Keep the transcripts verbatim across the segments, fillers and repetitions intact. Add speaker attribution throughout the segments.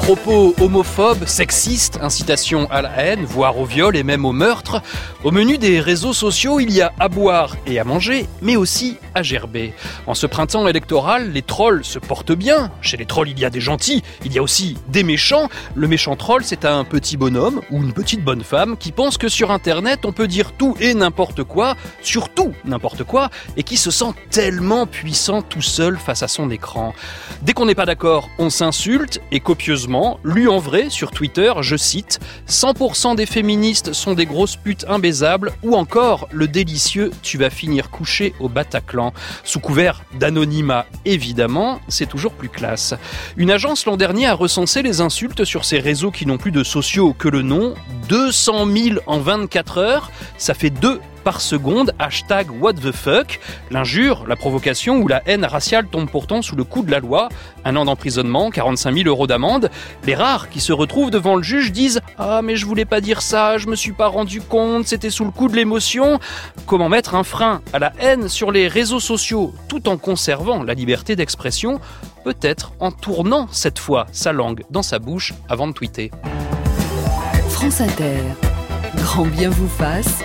Speaker 1: Propos homophobes, sexistes, incitation à la haine, voire au viol et même au meurtre. Au menu des réseaux sociaux, il y a à boire et à manger, mais aussi à gerber. En ce printemps électoral, les trolls se portent bien. Chez les trolls, il y a des gentils, il y a aussi des méchants. Le méchant troll, c'est un petit bonhomme ou une petite bonne femme qui pense que sur Internet, on peut dire tout et n'importe quoi, surtout n'importe quoi, et qui se sent tellement puissant tout seul face à son écran. Dès qu'on n'est pas d'accord, on s'insulte et copieusement, lu en vrai sur Twitter, je cite « cent pour cent des féministes sont des grosses putes imbaisables » ou encore le délicieux « tu vas finir couché au Bataclan ». Sous couvert d'anonymat, évidemment, c'est toujours plus classe. Une agence l'an dernier a recensé les insultes sur ces réseaux qui n'ont plus de sociaux que le nom. deux cent mille en vingt-quatre heures, ça fait deux par seconde, hashtag what the fuck. L'injure, la provocation ou la haine raciale tombent pourtant sous le coup de la loi. Un an d'emprisonnement, quarante-cinq mille euros d'amende. Les rares qui se retrouvent devant le juge disent « Ah mais je voulais pas dire ça, je me suis pas rendu compte, c'était sous le coup de l'émotion ». Comment mettre un frein à la haine sur les réseaux sociaux tout en conservant la liberté d'expression? Peut-être en tournant cette fois sa langue dans sa bouche avant de tweeter.
Speaker 2: France Inter, grand bien vous fasse.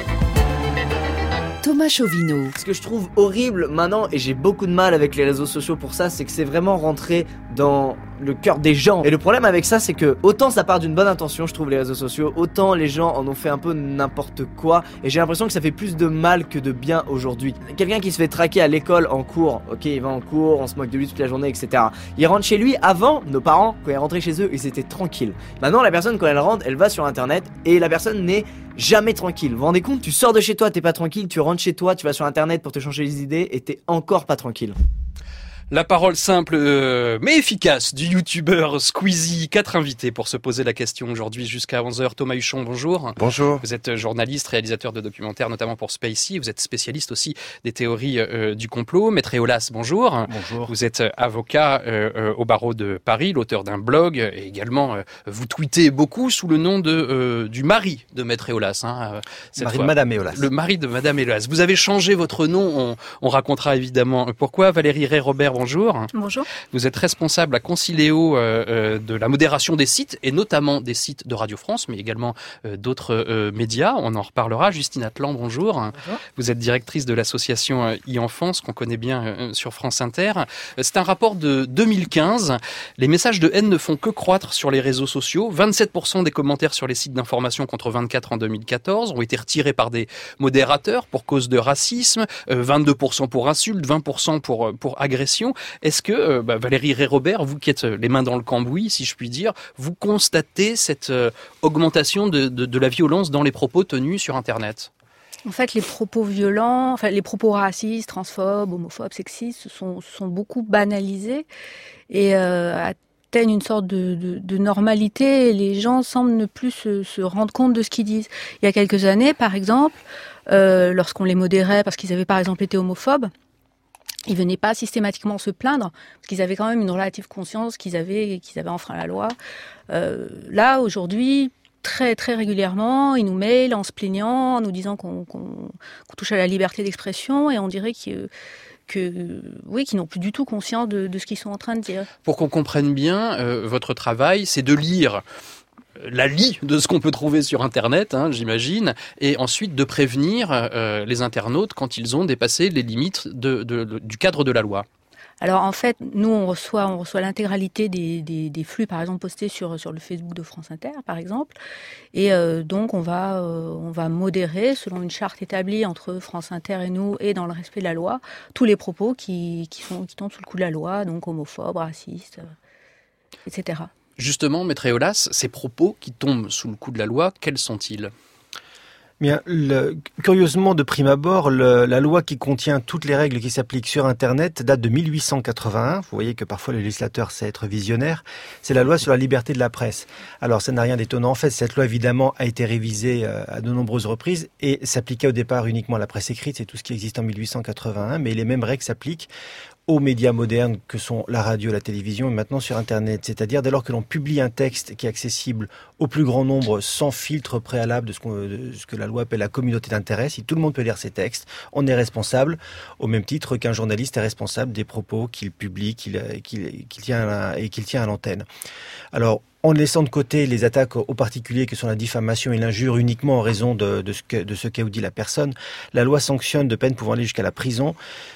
Speaker 2: Thomas Chauvineau.
Speaker 3: Ce que je trouve horrible maintenant, et j'ai beaucoup de mal avec les réseaux sociaux pour ça, c'est que c'est vraiment rentré dans le cœur des gens. Et le problème avec ça, c'est que autant ça part d'une bonne intention, je trouve, les réseaux sociaux, autant les gens en ont fait un peu n'importe quoi. Et j'ai l'impression que ça fait plus de mal que de bien aujourd'hui. Quelqu'un qui se fait traquer à l'école en cours, ok, il va en cours, on se moque de lui toute la journée, et cetera. Il rentre chez lui. Avant, nos parents, quand ils rentraient chez eux, ils étaient tranquilles. Maintenant, la personne, quand elle rentre, elle va sur Internet et la personne n'est jamais tranquille. Vous vous rendez compte? Tu sors de chez toi, t'es pas tranquille, tu rentres chez toi, tu vas sur Internet pour te changer les idées et t'es encore pas tranquille.
Speaker 1: La parole simple euh, mais efficace du youtubeur Squeezie. Quatre invités pour se poser la question aujourd'hui jusqu'à onze heures. Thomas Huchon, bonjour.
Speaker 4: Bonjour.
Speaker 1: Vous êtes journaliste, réalisateur de documentaires, notamment pour Spacey. Vous êtes spécialiste aussi des théories euh, du complot. Maître Eolas, bonjour.
Speaker 4: Bonjour.
Speaker 1: Vous êtes avocat euh, au barreau de Paris, l'auteur d'un blog et également euh, vous tweetez beaucoup sous le nom de euh, du mari de Maître Eolas. Hein,
Speaker 4: cette mari fois. de Madame Eolas.
Speaker 1: Le mari de Madame Eolas. Vous avez changé votre nom. On, on racontera évidemment pourquoi. Valérie Ray-Robert, bonjour.
Speaker 5: Bonjour.
Speaker 1: Vous êtes responsable à Consiléo euh, euh, de la modération des sites, et notamment des sites de Radio France, mais également euh, d'autres euh, médias. On en reparlera. Justine Atlan, bonjour.
Speaker 5: Bonjour.
Speaker 1: Vous êtes directrice de l'association euh, e-Enfance, qu'on connaît bien euh, sur France Inter. C'est un rapport de deux mille quinze. Les messages de haine ne font que croître sur les réseaux sociaux. vingt-sept pour cent des commentaires sur les sites d'information contre vingt-quatre pour cent en deux mille quatorze ont été retirés par des modérateurs pour cause de racisme, euh, vingt-deux pour cent pour insultes, vingt pour cent pour, pour agression. Est-ce que, euh, bah, Valérie Ray-Robert, vous qui êtes les mains dans le cambouis, si je puis dire, vous constatez cette euh, augmentation de, de, de la violence dans les propos tenus sur Internet ?
Speaker 5: En fait, les propos violents, enfin, les propos racistes, transphobes, homophobes, sexistes sont, sont beaucoup banalisés et euh, atteignent une sorte de, de, de normalité. Et les gens semblent ne plus se, se rendre compte de ce qu'ils disent. Il y a quelques années, par exemple, euh, lorsqu'on les modérait parce qu'ils avaient par exemple été homophobes, ils venaient pas systématiquement se plaindre, parce qu'ils avaient quand même une relative conscience qu'ils avaient, qu'ils avaient enfreint la loi. Euh, là, aujourd'hui, très très régulièrement, ils nous mailent en se plaignant, en nous disant qu'on, qu'on, qu'on touche à la liberté d'expression, et on dirait que, que oui, qu'ils n'ont plus du tout conscience de, de ce qu'ils sont en train de dire.
Speaker 1: Pour qu'on comprenne bien, euh, votre travail, c'est de lire la lie de ce qu'on peut trouver sur Internet, hein, j'imagine, et ensuite de prévenir euh, les internautes quand ils ont dépassé les limites de, de, de, du cadre de la loi.
Speaker 5: Alors en fait, nous on reçoit, on reçoit l'intégralité des, des, des flux, par exemple postés sur, sur le Facebook de France Inter, par exemple, et euh, donc on va, euh, on va modérer, selon une charte établie entre France Inter et nous, et dans le respect de la loi, tous les propos qui, qui, sont, qui tombent sous le coup de la loi, donc homophobes, racistes, euh, et cetera.
Speaker 1: Justement, Maître Eolas, ces propos qui tombent sous le coup de la loi, quels sont-ils ?
Speaker 4: Bien, le, curieusement, de prime abord, le, la loi qui contient toutes les règles qui s'appliquent sur Internet date de mille huit cent quatre-vingt-un. Vous voyez que parfois le législateur sait être visionnaire. C'est la loi sur la liberté de la presse. Alors, ça n'a rien d'étonnant. En fait, cette loi, évidemment, a été révisée à de nombreuses reprises et s'appliquait au départ uniquement à la presse écrite. C'est tout ce qui existe en mille huit cent quatre-vingt-un. Mais les mêmes règles s'appliquent aux médias modernes que sont la radio, la télévision et maintenant sur Internet. C'est-à-dire dès lors que l'on publie un texte qui est accessible au plus grand nombre sans filtre préalable de ce, qu'on, de ce que la loi appelle la communauté d'intérêt, si tout le monde peut lire ces textes, on est responsable au même titre qu'un journaliste est responsable des propos qu'il publie qu'il, qu'il, qu'il tient à la, et qu'il tient à l'antenne. Alors, en laissant de côté les attaques aux particuliers que sont la diffamation et l'injure uniquement en raison de, de ce que, de ce qu'a dit la personne. La loi sanctionne de peines pouvant aller jusqu'à la prison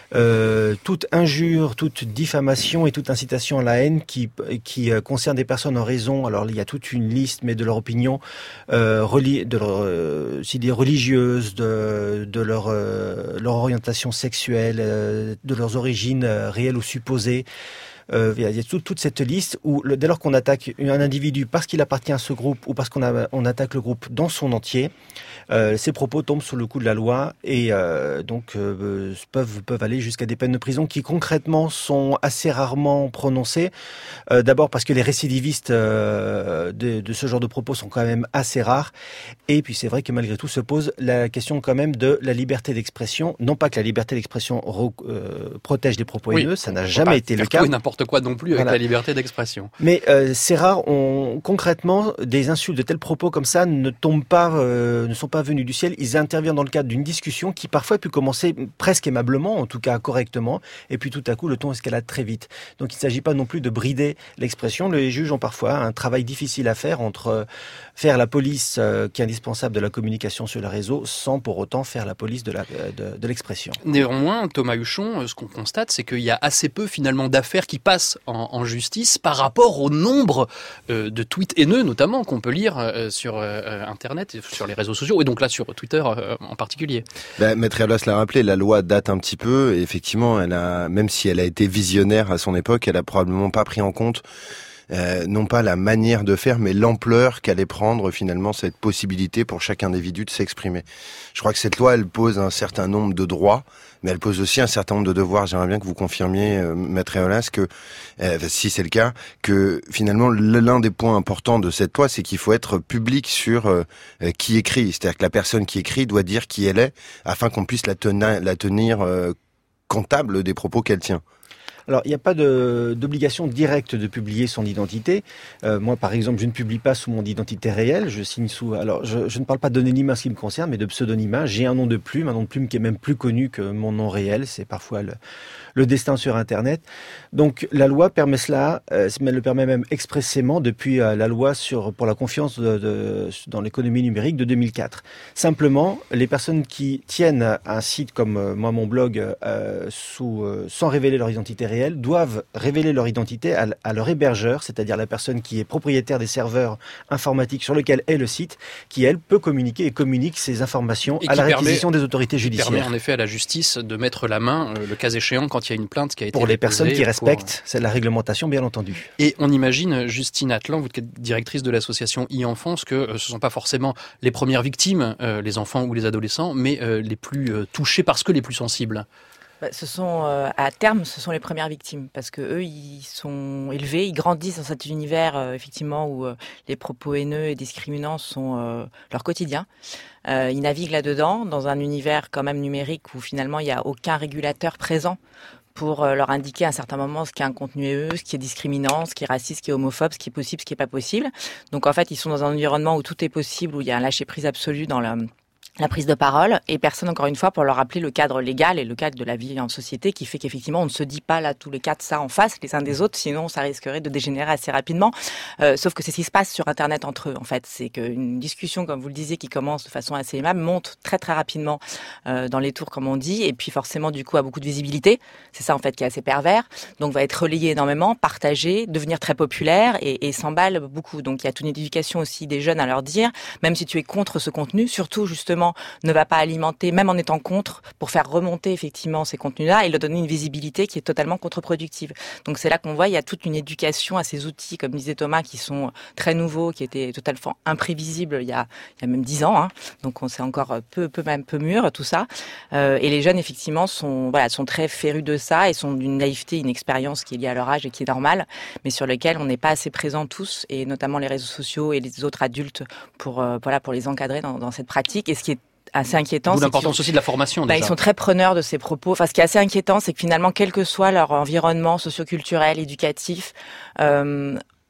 Speaker 4: euh, toute injure, toute diffamation et toute incitation à la haine qui, qui euh, concerne des personnes en raison, alors il y a toute une liste, mais de leur opinion, euh, reli- de leur, euh, si des religieuses, de, de leur, euh, leur orientation sexuelle, euh, de leurs origines euh, réelles ou supposées. Euh, il y a tout, toute cette liste où le, dès lors qu'on attaque un individu parce qu'il appartient à ce groupe ou parce qu'on a, on attaque le groupe dans son entier, euh, ces propos tombent sous le coup de la loi et euh, donc euh, peuvent, peuvent aller jusqu'à des peines de prison qui concrètement sont assez rarement prononcées. Euh, d'abord parce que les récidivistes euh, de, de ce genre de propos sont quand même assez rares, et puis c'est vrai que malgré tout se pose la question quand même de la liberté d'expression. Non pas que la liberté d'expression re, euh, protège des propos
Speaker 1: oui,
Speaker 4: haineux, ça n'a jamais été le cas.
Speaker 1: Quoi non plus avec voilà. la liberté d'expression.
Speaker 4: Mais euh, c'est rare. On, concrètement, des insultes de tels propos comme ça ne tombent pas, euh, ne sont pas venus du ciel. Ils interviennent dans le cadre d'une discussion qui parfois peut commencer presque aimablement, en tout cas correctement, et puis tout à coup le ton escalade très vite. Donc il ne s'agit pas non plus de brider l'expression. Les juges ont parfois un travail difficile à faire entre euh, faire la police euh, qui est indispensable de la communication sur le réseau, sans pour autant faire la police de, la, de, de l'expression.
Speaker 1: Néanmoins, Thomas Huchon, ce qu'on constate, c'est qu'il y a assez peu finalement d'affaires qui passe en, en justice par rapport au nombre euh, de tweets haineux, notamment, qu'on peut lire euh, sur euh, Internet, sur les réseaux sociaux, et donc là sur Twitter euh, en particulier.
Speaker 6: Ben, Maître Herlos l'a rappelé, la loi date un petit peu, et effectivement, elle a, même si elle a été visionnaire à son époque, elle a probablement pas pris en compte Euh, non pas la manière de faire, mais l'ampleur qu'allait prendre finalement cette possibilité pour chaque individu de s'exprimer. Je crois que cette loi, elle pose un certain nombre de droits, mais elle pose aussi un certain nombre de devoirs. J'aimerais bien que vous confirmiez, euh, Maître Herlos, que, euh, si c'est le cas, que finalement l'un des points importants de cette loi, c'est qu'il faut être public sur euh, qui écrit. C'est-à-dire que la personne qui écrit doit dire qui elle est, afin qu'on puisse la tenir, la tenir euh, comptable des propos qu'elle tient.
Speaker 4: Alors, il n'y a pas de, d'obligation directe de publier son identité. Euh, moi, par exemple, je ne publie pas sous mon identité réelle. Je signe sous. Alors, je, je ne parle pas d'anonymat en ce qui me concerne, mais de pseudonymat. J'ai un nom de plume, un nom de plume qui est même plus connu que mon nom réel. C'est parfois le, le destin sur Internet. Donc, la loi permet cela. Euh, elle le permet même expressément depuis euh, la loi sur pour la confiance de, de, dans l'économie numérique de deux mille quatre. Simplement, les personnes qui tiennent un site comme euh, moi, mon blog, euh, sous euh, sans révéler leur identité réelle, doivent révéler leur identité à, à leur hébergeur, c'est-à-dire la personne qui est propriétaire des serveurs informatiques sur lesquels est le site, qui elle peut communiquer et communique ces informations à la réquisition des autorités judiciaires.
Speaker 1: Permet en effet à la justice de mettre la main, euh, le cas échéant, quand il y a une plainte qui a été
Speaker 4: pour les personnes qui respectent,
Speaker 1: pour...
Speaker 4: c'est la réglementation bien entendu.
Speaker 1: Et on imagine, Justine Atlan, vous êtes directrice de l'association e-Enfance, que euh, ce ne sont pas forcément les premières victimes, euh, les enfants ou les adolescents, mais euh, les plus euh, touchés parce que les plus sensibles.
Speaker 7: Bah, ce sont, euh, à terme, ce sont les premières victimes, parce que eux, ils sont élevés, ils grandissent dans cet univers, euh, effectivement, où euh, les propos haineux et discriminants sont euh, leur quotidien. Euh, ils naviguent là-dedans, dans un univers quand même numérique où finalement il n'y a aucun régulateur présent pour leur indiquer à un certain moment ce qui est un contenu haineux, ce qui est discriminant, ce qui est raciste, ce qui est homophobe, ce qui est possible, ce qui n'est pas possible. Donc en fait, ils sont dans un environnement où tout est possible, où il y a un lâcher-prise absolu dans la... la prise de parole, et personne, encore une fois, pour leur rappeler le cadre légal et le cadre de la vie en société qui fait qu'effectivement, on ne se dit pas là tous les quatre ça en face, les uns des autres, sinon ça risquerait de dégénérer assez rapidement. Euh, sauf que c'est ce qui se passe sur Internet entre eux, en fait. C'est qu'une discussion, comme vous le disiez, qui commence de façon assez aimable, monte très très rapidement euh, dans les tours, comme on dit, et puis forcément, du coup, a beaucoup de visibilité. C'est ça, en fait, qui est assez pervers. Donc, va être relayé énormément, partagé, devenir très populaire et, et s'emballe beaucoup. Donc, il y a toute une éducation aussi des jeunes à leur dire, même si tu es contre ce contenu, surtout, justement, ne va pas alimenter, même en étant contre, pour faire remonter effectivement ces contenus-là et leur donner une visibilité qui est totalement contre-productive. Donc c'est là qu'on voit, il y a toute une éducation à ces outils, comme disait Thomas, qui sont très nouveaux, qui étaient totalement imprévisibles il y a, il y a même dix ans. Hein. Donc on s'est encore peu, peu, même peu mûr, tout ça. Euh, et les jeunes, effectivement, sont, voilà, sont très férus de ça et sont d'une naïveté, une expérience qui est liée à leur âge et qui est normale, mais sur lequel on n'est pas assez présents tous, et notamment les réseaux sociaux et les autres adultes pour, euh, voilà, pour les encadrer dans, dans cette pratique. Et ce qui est assez inquiétant.
Speaker 1: D'où l'importance aussi de la formation.
Speaker 7: Bah,
Speaker 1: déjà.
Speaker 7: Ils sont très preneurs de ces propos. Enfin, ce qui est assez inquiétant, c'est que finalement, quel que soit leur environnement socioculturel, éducatif, euh,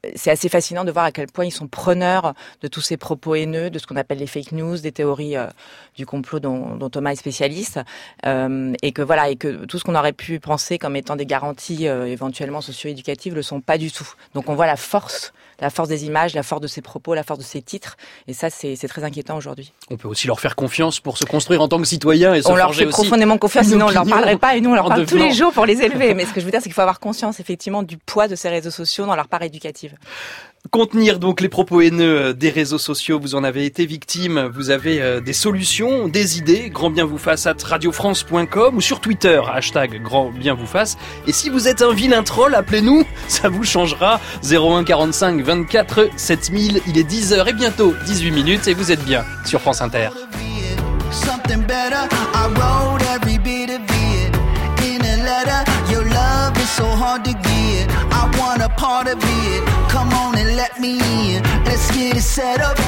Speaker 7: c'est assez fascinant de voir à quel point ils sont preneurs de tous ces propos haineux, de ce qu'on appelle les fake news, des théories euh, du complot dont, dont Thomas est spécialiste, euh, et que voilà, et que tout ce qu'on aurait pu penser comme étant des garanties euh, éventuellement socio-éducatives le sont pas du tout. Donc on voit la force, la force des images, la force de ces propos, la force de ces titres, et ça c'est, c'est très inquiétant aujourd'hui.
Speaker 1: On peut aussi leur faire confiance pour se construire en tant que citoyen et se
Speaker 7: on leur
Speaker 1: forger
Speaker 7: fait
Speaker 1: aussi
Speaker 7: profondément confiance, sinon on leur parlerait pas, et nous on leur parle
Speaker 1: devenant...
Speaker 7: tous les jours pour les élever. Mais ce que je veux dire, c'est qu'il faut avoir conscience effectivement du poids de ces réseaux sociaux dans leur part éducative.
Speaker 1: Contenir donc les propos haineux des réseaux sociaux, vous en avez été victime, vous avez euh, des solutions, des idées, grand bien vous fasse at radio france point com ou sur Twitter, hashtag grand bien vous fasse. Et si vous êtes un vilain troll, appelez-nous, ça vous changera. zéro un quarante-cinq vingt-quatre sept mille, il est dix heures et bientôt dix-huit minutes et vous êtes bien sur France Inter.
Speaker 8: Something better, I wrote every bit of it in a letter. Your love is so hard to get. I want a part of it. Come on and let me in. Let's get it set up.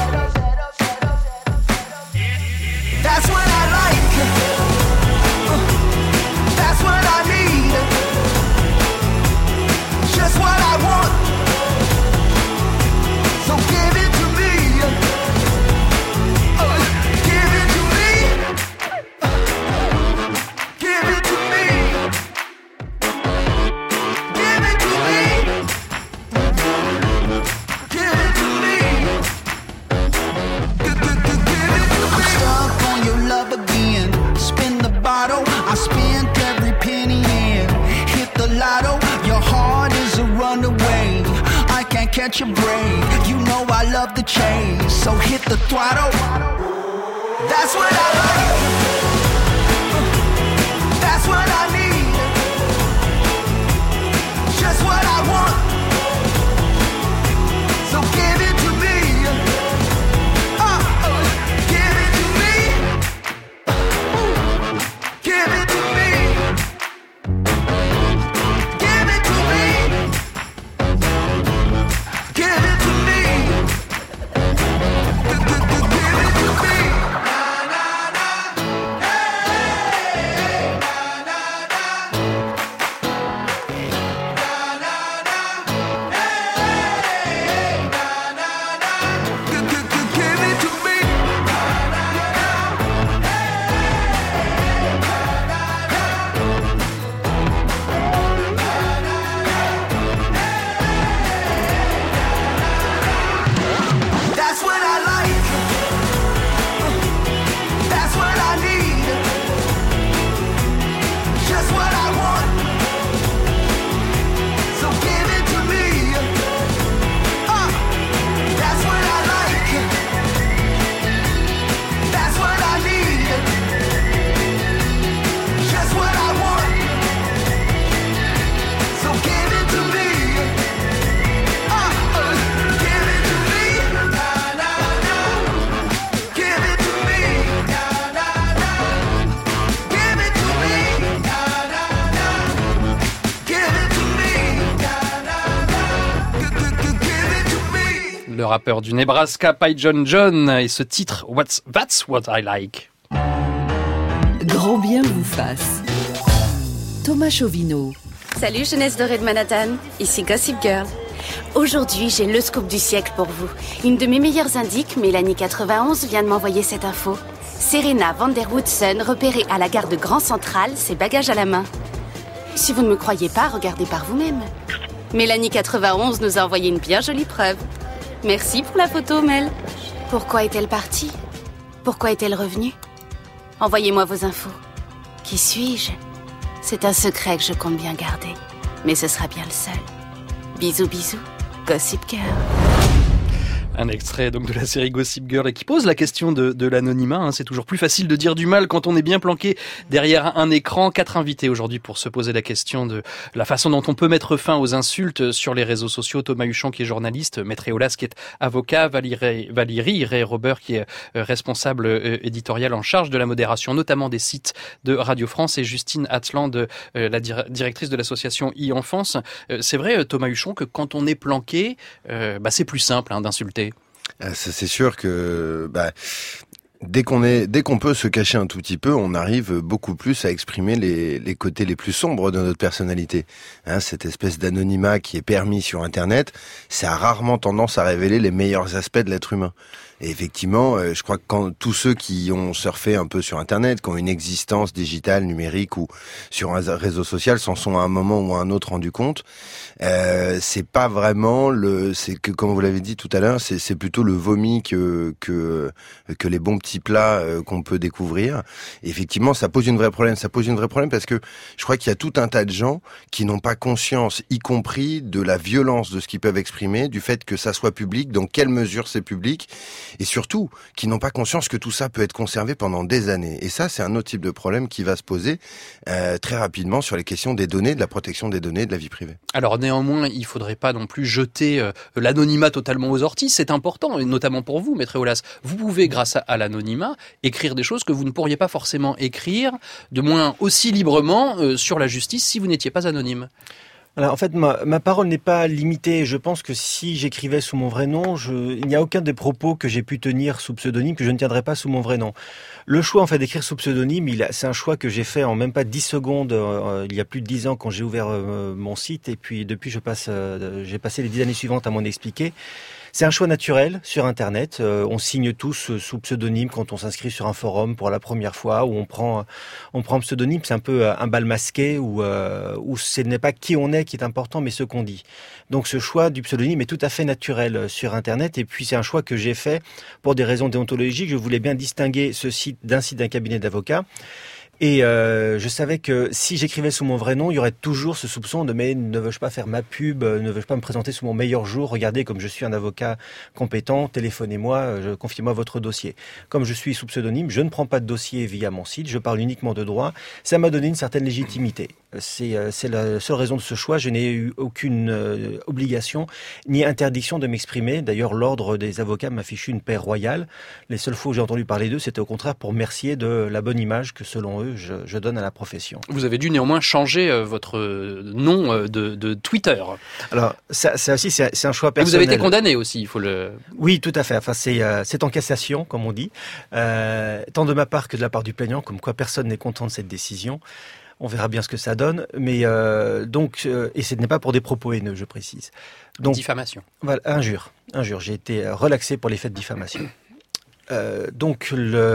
Speaker 8: That's what I like. That's what I need. Just what I want. So give it to me. Give it to me. Give it to me. Give it to me. Give it to me. Give it to me. I'm stuck on your love again. Spin the bottle. I spent every penny in. Hit the lotto. Your heart is a runaway. I can't catch a break. You know I love the chase. So hit the throttle. That's what I like. That's what I need. Just what I want. So give it to me. Uh, uh, give it to me. Give it to me. Give it to me. Give it to me. Give it to me. That's what I like. That's what I need. Just what I want. So give it to me. Uh, that's what I like. That's what I need. Just what I want. So give it to me. Uh, uh, give it to me. Give it to me. Give it to me. Give it to me. Give it to me.
Speaker 1: Le rappeur du Nebraska, Pi John John, et ce titre What's That's What I Like.
Speaker 2: Grand bien vous fasse. Thomas Chauvineau.
Speaker 9: Salut jeunesse dorée de Manhattan, ici Gossip Girl. Aujourd'hui, j'ai le scoop du siècle pour vous. Une de mes meilleures indiques, Mélanie quatre-vingt-onze, vient de m'envoyer cette info. Serena van der Woodsen, repérée à la gare de Grand Central, ses bagages à la main. Si vous ne me croyez pas, regardez par vous-même. Mélanie quatre-vingt-onze nous a envoyé une bien jolie preuve. Merci pour la photo, Mel. Pourquoi est-elle partie ? Pourquoi est-elle revenue ? Envoyez-moi vos infos. Qui suis-je ? C'est un secret que je compte bien garder. Mais ce sera bien le seul. Bisous, bisous. Gossip Girl.
Speaker 1: Un extrait donc de la série Gossip Girl et qui pose la question de, de l'anonymat. Hein. C'est toujours plus facile de dire du mal quand on est bien planqué derrière un écran. Quatre invités aujourd'hui pour se poser la question de la façon dont on peut mettre fin aux insultes sur les réseaux sociaux. Thomas Huchon qui est journaliste, Maître Eolas qui est avocat, Valérie, Valérie Ray-Robert qui est responsable éditorial en charge de la modération, notamment des sites de Radio France, et Justine Atland, la directrice de l'association e-Enfance. C'est vrai, Thomas Huchon, que quand on est planqué, bah c'est plus simple hein, d'insulter.
Speaker 6: C'est sûr que bah, Dès qu'on est, dès qu'on peut se cacher un tout petit peu, on arrive beaucoup plus à exprimer les, les côtés les plus sombres de notre personnalité. Hein, cette espèce d'anonymat qui est permis sur Internet, ça a rarement tendance à révéler les meilleurs aspects de l'être humain. Et effectivement, euh, je crois que quand tous ceux qui ont surfé un peu sur Internet, qui ont une existence digitale, numérique ou sur un réseau social, s'en sont à un moment ou à un autre rendu compte, euh, c'est pas vraiment le, c'est que comme vous l'avez dit tout à l'heure, c'est, c'est plutôt le vomi que que que les bons petits plats euh, qu'on peut découvrir. Et effectivement, ça pose une vraie problème. Ça pose une vraie problème parce que je crois qu'il y a tout un tas de gens qui n'ont pas conscience, y compris de la violence de ce qu'ils peuvent exprimer, du fait que ça soit public, dans quelle mesure c'est public. Et surtout, qui n'ont pas conscience que tout ça peut être conservé pendant des années. Et ça, c'est un autre type de problème qui va se poser euh, très rapidement sur les questions des données, de la protection des données, de la vie privée.
Speaker 1: Alors néanmoins, il faudrait pas non plus jeter euh, l'anonymat totalement aux orties. C'est important, et notamment pour vous, Maître Eolas. Vous pouvez, grâce à, à l'anonymat, écrire des choses que vous ne pourriez pas forcément écrire, de moins aussi librement, euh, sur la justice si vous n'étiez pas anonyme.
Speaker 4: Alors, en fait, ma, ma parole n'est pas limitée. Je pense que si j'écrivais sous mon vrai nom, je, il n'y a aucun des propos que j'ai pu tenir sous pseudonyme que je ne tiendrais pas sous mon vrai nom. Le choix, en fait, d'écrire sous pseudonyme, il a, c'est un choix que j'ai fait en même pas dix secondes, euh, il y a plus de dix ans quand j'ai ouvert euh, mon site. Et puis, depuis, je passe, euh, j'ai passé les dix années suivantes à m'en expliquer. C'est un choix naturel sur Internet. Euh, on signe tous sous pseudonyme quand on s'inscrit sur un forum pour la première fois, où on prend, on prend un pseudonyme. C'est un peu un bal masqué où, euh, où ce n'est pas qui on est qui est important, mais ce qu'on dit. Donc ce choix du pseudonyme est tout à fait naturel sur Internet. Et puis c'est un choix que j'ai fait pour des raisons déontologiques. Je voulais bien distinguer ce site d'un site d'un cabinet d'avocats. Et euh, je savais que si j'écrivais sous mon vrai nom, il y aurait toujours ce soupçon de mais ne veux-je pas faire ma pub, ne veux-je pas me présenter sous mon meilleur jour, regardez comme je suis un avocat compétent, téléphonez-moi, je, confiez-moi votre dossier. Comme je suis sous pseudonyme, je ne prends pas de dossier via mon site, je parle uniquement de droit, ça m'a donné une certaine légitimité. C'est, c'est la seule raison de ce choix, je n'ai eu aucune euh, obligation ni interdiction de m'exprimer. D'ailleurs, l'ordre des avocats m'a fichu une paix royale. Les seules fois où j'ai entendu parler d'eux, c'était au contraire pour remercier de la bonne image que selon eux, Je, je donne à la profession.
Speaker 1: Vous avez dû néanmoins changer euh, votre nom euh, de, de Twitter.
Speaker 4: Alors, ça, ça aussi, c'est, c'est un choix personnel.
Speaker 1: Et vous avez été condamné aussi, il faut le...
Speaker 4: Oui, tout à fait. Enfin, c'est, euh, c'est en cassation, comme on dit. Euh, tant de ma part que de la part du plaignant, comme quoi personne n'est content de cette décision. On verra bien ce que ça donne. Mais euh, donc, euh, et ce n'est pas pour des propos haineux, je précise. Donc,
Speaker 1: diffamation.
Speaker 4: Voilà, injure. Injure. J'ai été relaxé pour les faits de diffamation. Euh, donc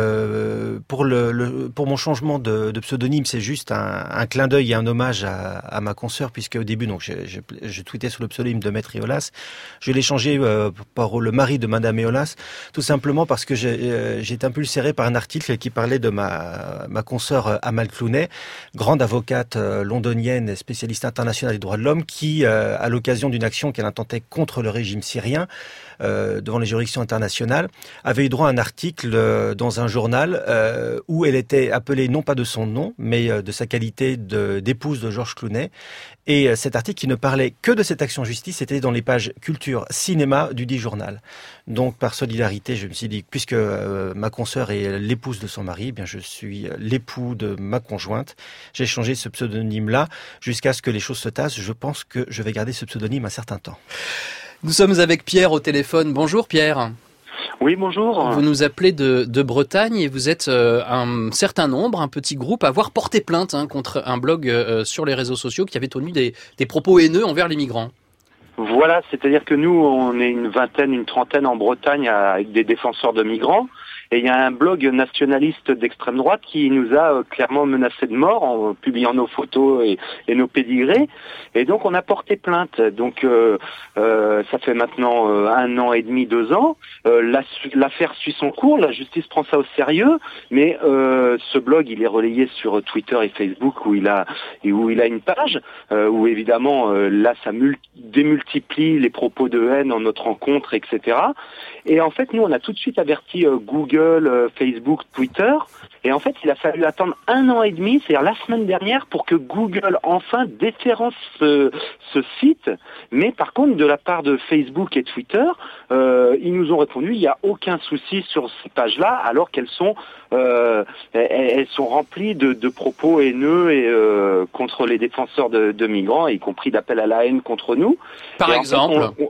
Speaker 4: le, pour, le, le, pour mon changement de, de pseudonyme, c'est juste un, un clin d'œil et un hommage à, à ma consoeur, puisque au début, donc, je, je, je tweetais sous le pseudonyme de Maître Eolas. Je l'ai changé euh, par le mari de Madame Eolas, tout simplement parce que j'ai, euh, j'ai été impulsé par un article qui parlait de ma, ma consoeur Amal Clooney, grande avocate euh, londonienne, spécialiste internationale des droits de l'homme, qui, euh, à l'occasion d'une action qu'elle intentait contre le régime syrien, Euh, devant les juridictions internationales, avait eu droit à un article euh, dans un journal euh, où elle était appelée non pas de son nom, mais euh, de sa qualité de, d'épouse de Georges Clooney. Et euh, cet article qui ne parlait que de cette action justice était dans les pages culture, cinéma du dit journal. Donc par solidarité, je me suis dit, puisque euh, ma consoeur est l'épouse de son mari, eh bien je suis l'époux de ma conjointe. J'ai changé ce pseudonyme-là jusqu'à ce que les choses se tassent. Je pense que je vais garder ce pseudonyme un certain temps.
Speaker 1: Nous sommes avec Pierre au téléphone. Bonjour Pierre.
Speaker 10: Oui, bonjour.
Speaker 1: Vous nous appelez de, de Bretagne et vous êtes euh, un certain nombre, un petit groupe, à avoir porté plainte hein, contre un blog euh, sur les réseaux sociaux qui avait tenu des, des propos haineux envers les migrants.
Speaker 10: Voilà, c'est-à-dire que nous, on est une vingtaine, une trentaine en Bretagne avec des défenseurs de migrants. Et il y a un blog nationaliste d'extrême droite qui nous a euh, clairement menacé de mort en publiant nos photos et, et nos pédigrés. Et donc on a porté plainte. Donc euh, euh, ça fait maintenant euh, un an et demi, deux ans. Euh, la, l'affaire suit son cours, la justice prend ça au sérieux. Mais euh, ce blog, il est relayé sur Twitter et Facebook où il a où il a une page euh, où évidemment euh, là ça mul- démultiplie les propos de haine en notre rencontre, et cetera. Et en fait nous on a tout de suite averti euh, Google. Google, Facebook, Twitter. Et en fait, il a fallu attendre un an et demi, c'est-à-dire la semaine dernière, pour que Google enfin déférence ce, ce site. Mais par contre, de la part de Facebook et Twitter, euh, ils nous ont répondu, il n'y a aucun souci sur ces pages-là, alors qu'elles sont, euh, elles sont remplies de, de propos haineux et euh, contre les défenseurs de, de migrants, y compris d'appels à la haine contre nous.
Speaker 1: Par
Speaker 10: et
Speaker 1: exemple
Speaker 10: en fait, on, on,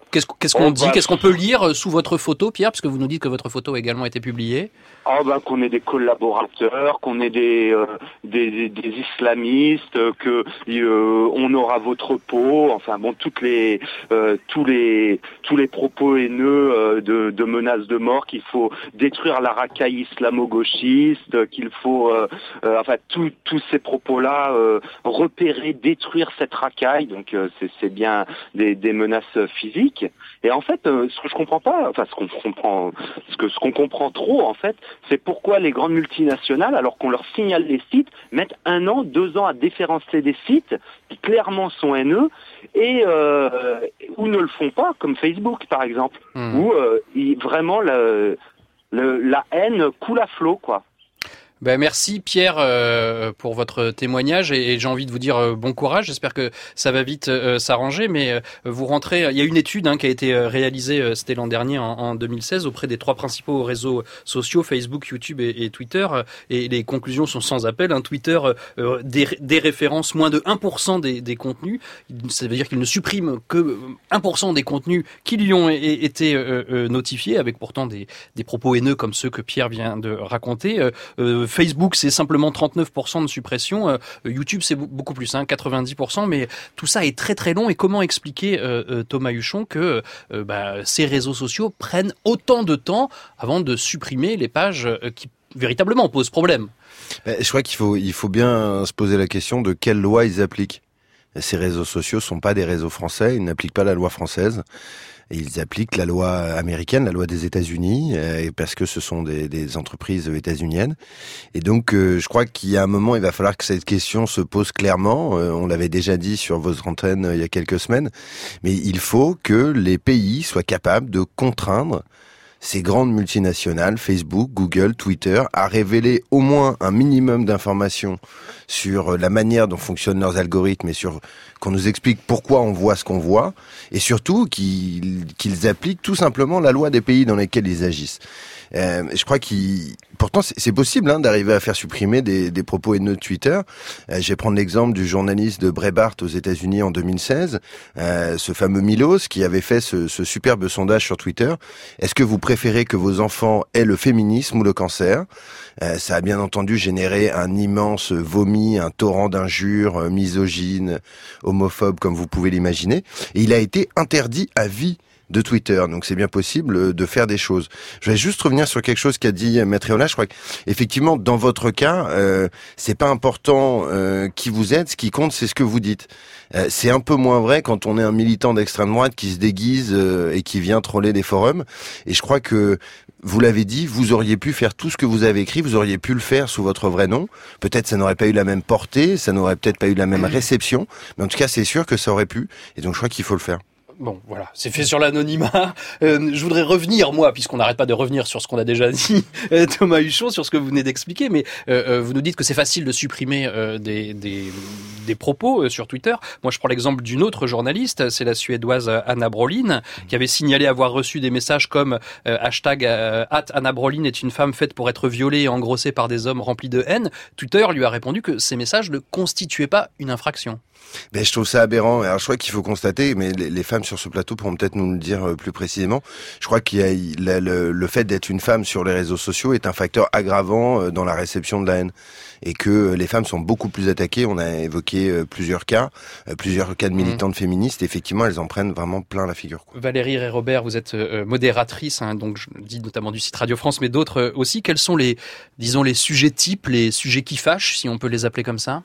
Speaker 1: Qu'est-ce, qu'est-ce qu'on dit ? Qu'est-ce qu'on peut lire sous votre photo, Pierre, puisque vous nous dites que votre photo a également été publiée ?
Speaker 10: Oh ben qu'on est des collaborateurs, qu'on est des euh, des, des, des islamistes, que euh, on aura votre peau, enfin bon toutes les euh, tous les tous les propos haineux euh, de, de menaces de mort, qu'il faut détruire la racaille islamo-gauchiste, qu'il faut euh, euh, enfin tous tous ces propos-là euh, repérer, détruire cette racaille. Donc euh, c'est c'est bien des des menaces physiques. Et en fait, euh, ce que je comprends pas, enfin ce qu'on comprend, ce que ce qu'on comprend trop en fait, c'est pourquoi les grandes multinationales, alors qu'on leur signale les sites, mettent un an, deux ans à déréférencer des sites qui clairement sont haineux et euh, ou ne le font pas, comme Facebook par exemple, mmh. où euh, il, vraiment le, le, la haine coule à flot, quoi.
Speaker 1: Ben merci Pierre euh, pour votre témoignage et, et j'ai envie de vous dire euh, bon courage. J'espère que ça va vite euh, s'arranger, mais euh, vous rentrez. Il y a une étude hein, qui a été euh, réalisée, euh, c'était l'an dernier en, en deux mille seize auprès des trois principaux réseaux sociaux Facebook, YouTube et, et Twitter, euh, et les conclusions sont sans appel. Hein. Twitter euh, des, des références moins de un pour cent des, des contenus. Ça veut dire qu'il ne supprime que un pour cent des contenus qui lui ont é- été euh, euh, notifiés, avec pourtant des, des propos haineux comme ceux que Pierre vient de raconter. Euh, euh, Facebook, c'est simplement trente-neuf pour cent de suppression. Euh, YouTube, c'est beaucoup plus, hein, quatre-vingt-dix pour cent. Mais tout ça est très très long. Et comment expliquer, euh, euh, Thomas Huchon, que euh, bah, ces réseaux sociaux prennent autant de temps avant de supprimer les pages euh, qui véritablement posent problème ?
Speaker 6: Je crois qu'il faut, il faut bien se poser la question de quelle loi ils appliquent. Ces réseaux sociaux sont pas des réseaux français, ils n'appliquent pas la loi française. Et ils appliquent la loi américaine, la loi des États-Unis, euh, parce que ce sont des, des entreprises états-uniennes. Et donc, euh, je crois qu'il y a un moment, il va falloir que cette question se pose clairement. Euh, on l'avait déjà dit sur votre antenne euh, il y a quelques semaines, mais il faut que les pays soient capables de contraindre ces grandes multinationales, Facebook, Google, Twitter, à révéler au moins un minimum d'informations sur la manière dont fonctionnent leurs algorithmes et sur qu'on nous explique pourquoi on voit ce qu'on voit, et surtout qu'ils, qu'ils appliquent tout simplement la loi des pays dans lesquels ils agissent. Euh, je crois qu'il, pourtant c'est, c'est possible hein, d'arriver à faire supprimer des, des propos haineux de Twitter. Euh, je vais prendre l'exemple du journaliste de Breitbart aux États-Unis en deux mille seize, euh, ce fameux Milos qui avait fait ce, ce superbe sondage sur Twitter. Est-ce que vous préférez que vos enfants aient le féminisme ou le cancer ? euh, Ça a bien entendu généré un immense vomi, un torrent d'injures euh, misogynes, homophobes, comme vous pouvez l'imaginer. Et il a été interdit à vie de Twitter, donc c'est bien possible de faire des choses. Je vais juste revenir sur quelque chose qu'a dit Maître Eola. Je crois qu'effectivement, dans votre cas, euh, c'est pas important euh, qui vous êtes, ce qui compte, c'est ce que vous dites. Euh, c'est un peu moins vrai quand on est un militant d'extrême droite qui se déguise euh, et qui vient troller des forums. Et je crois que, vous l'avez dit, vous auriez pu faire tout ce que vous avez écrit, vous auriez pu le faire sous votre vrai nom. Peut-être ça n'aurait pas eu la même portée, ça n'aurait peut-être pas eu la même réception, mais en tout cas, c'est sûr que ça aurait pu. Et donc, je crois qu'il faut le faire.
Speaker 1: Bon, voilà, c'est fait sur l'anonymat. Euh, je voudrais revenir, moi, puisqu'on n'arrête pas de revenir sur ce qu'on a déjà dit, euh, Thomas Huchon, sur ce que vous venez d'expliquer, mais euh, vous nous dites que c'est facile de supprimer euh, des, des, des propos euh, sur Twitter. Moi, je prends l'exemple d'une autre journaliste, c'est la Suédoise Anna Brolin, qui avait signalé avoir reçu des messages comme euh, hashtag euh, at Anna Brolin est une femme faite pour être violée et engrossée par des hommes remplis de haine. Twitter lui a répondu que ces messages ne constituaient pas une infraction.
Speaker 6: Ben, je trouve ça aberrant. Alors, je crois qu'il faut constater, mais les, les femmes sur ce plateau pourront peut-être nous le dire plus précisément. Je crois qu'il y a le, le, le fait d'être une femme sur les réseaux sociaux est un facteur aggravant dans la réception de la haine. Et que les femmes sont beaucoup plus attaquées. On a évoqué plusieurs cas, plusieurs cas de militantes mmh. féministes. Effectivement, elles en prennent vraiment plein la figure, quoi.
Speaker 1: Valérie Rey-Robert, vous êtes modératrice, hein, donc je dis notamment du site Radio France, mais d'autres aussi. Quels sont les, disons, les sujets types, les sujets qui fâchent, si on peut les appeler comme ça ?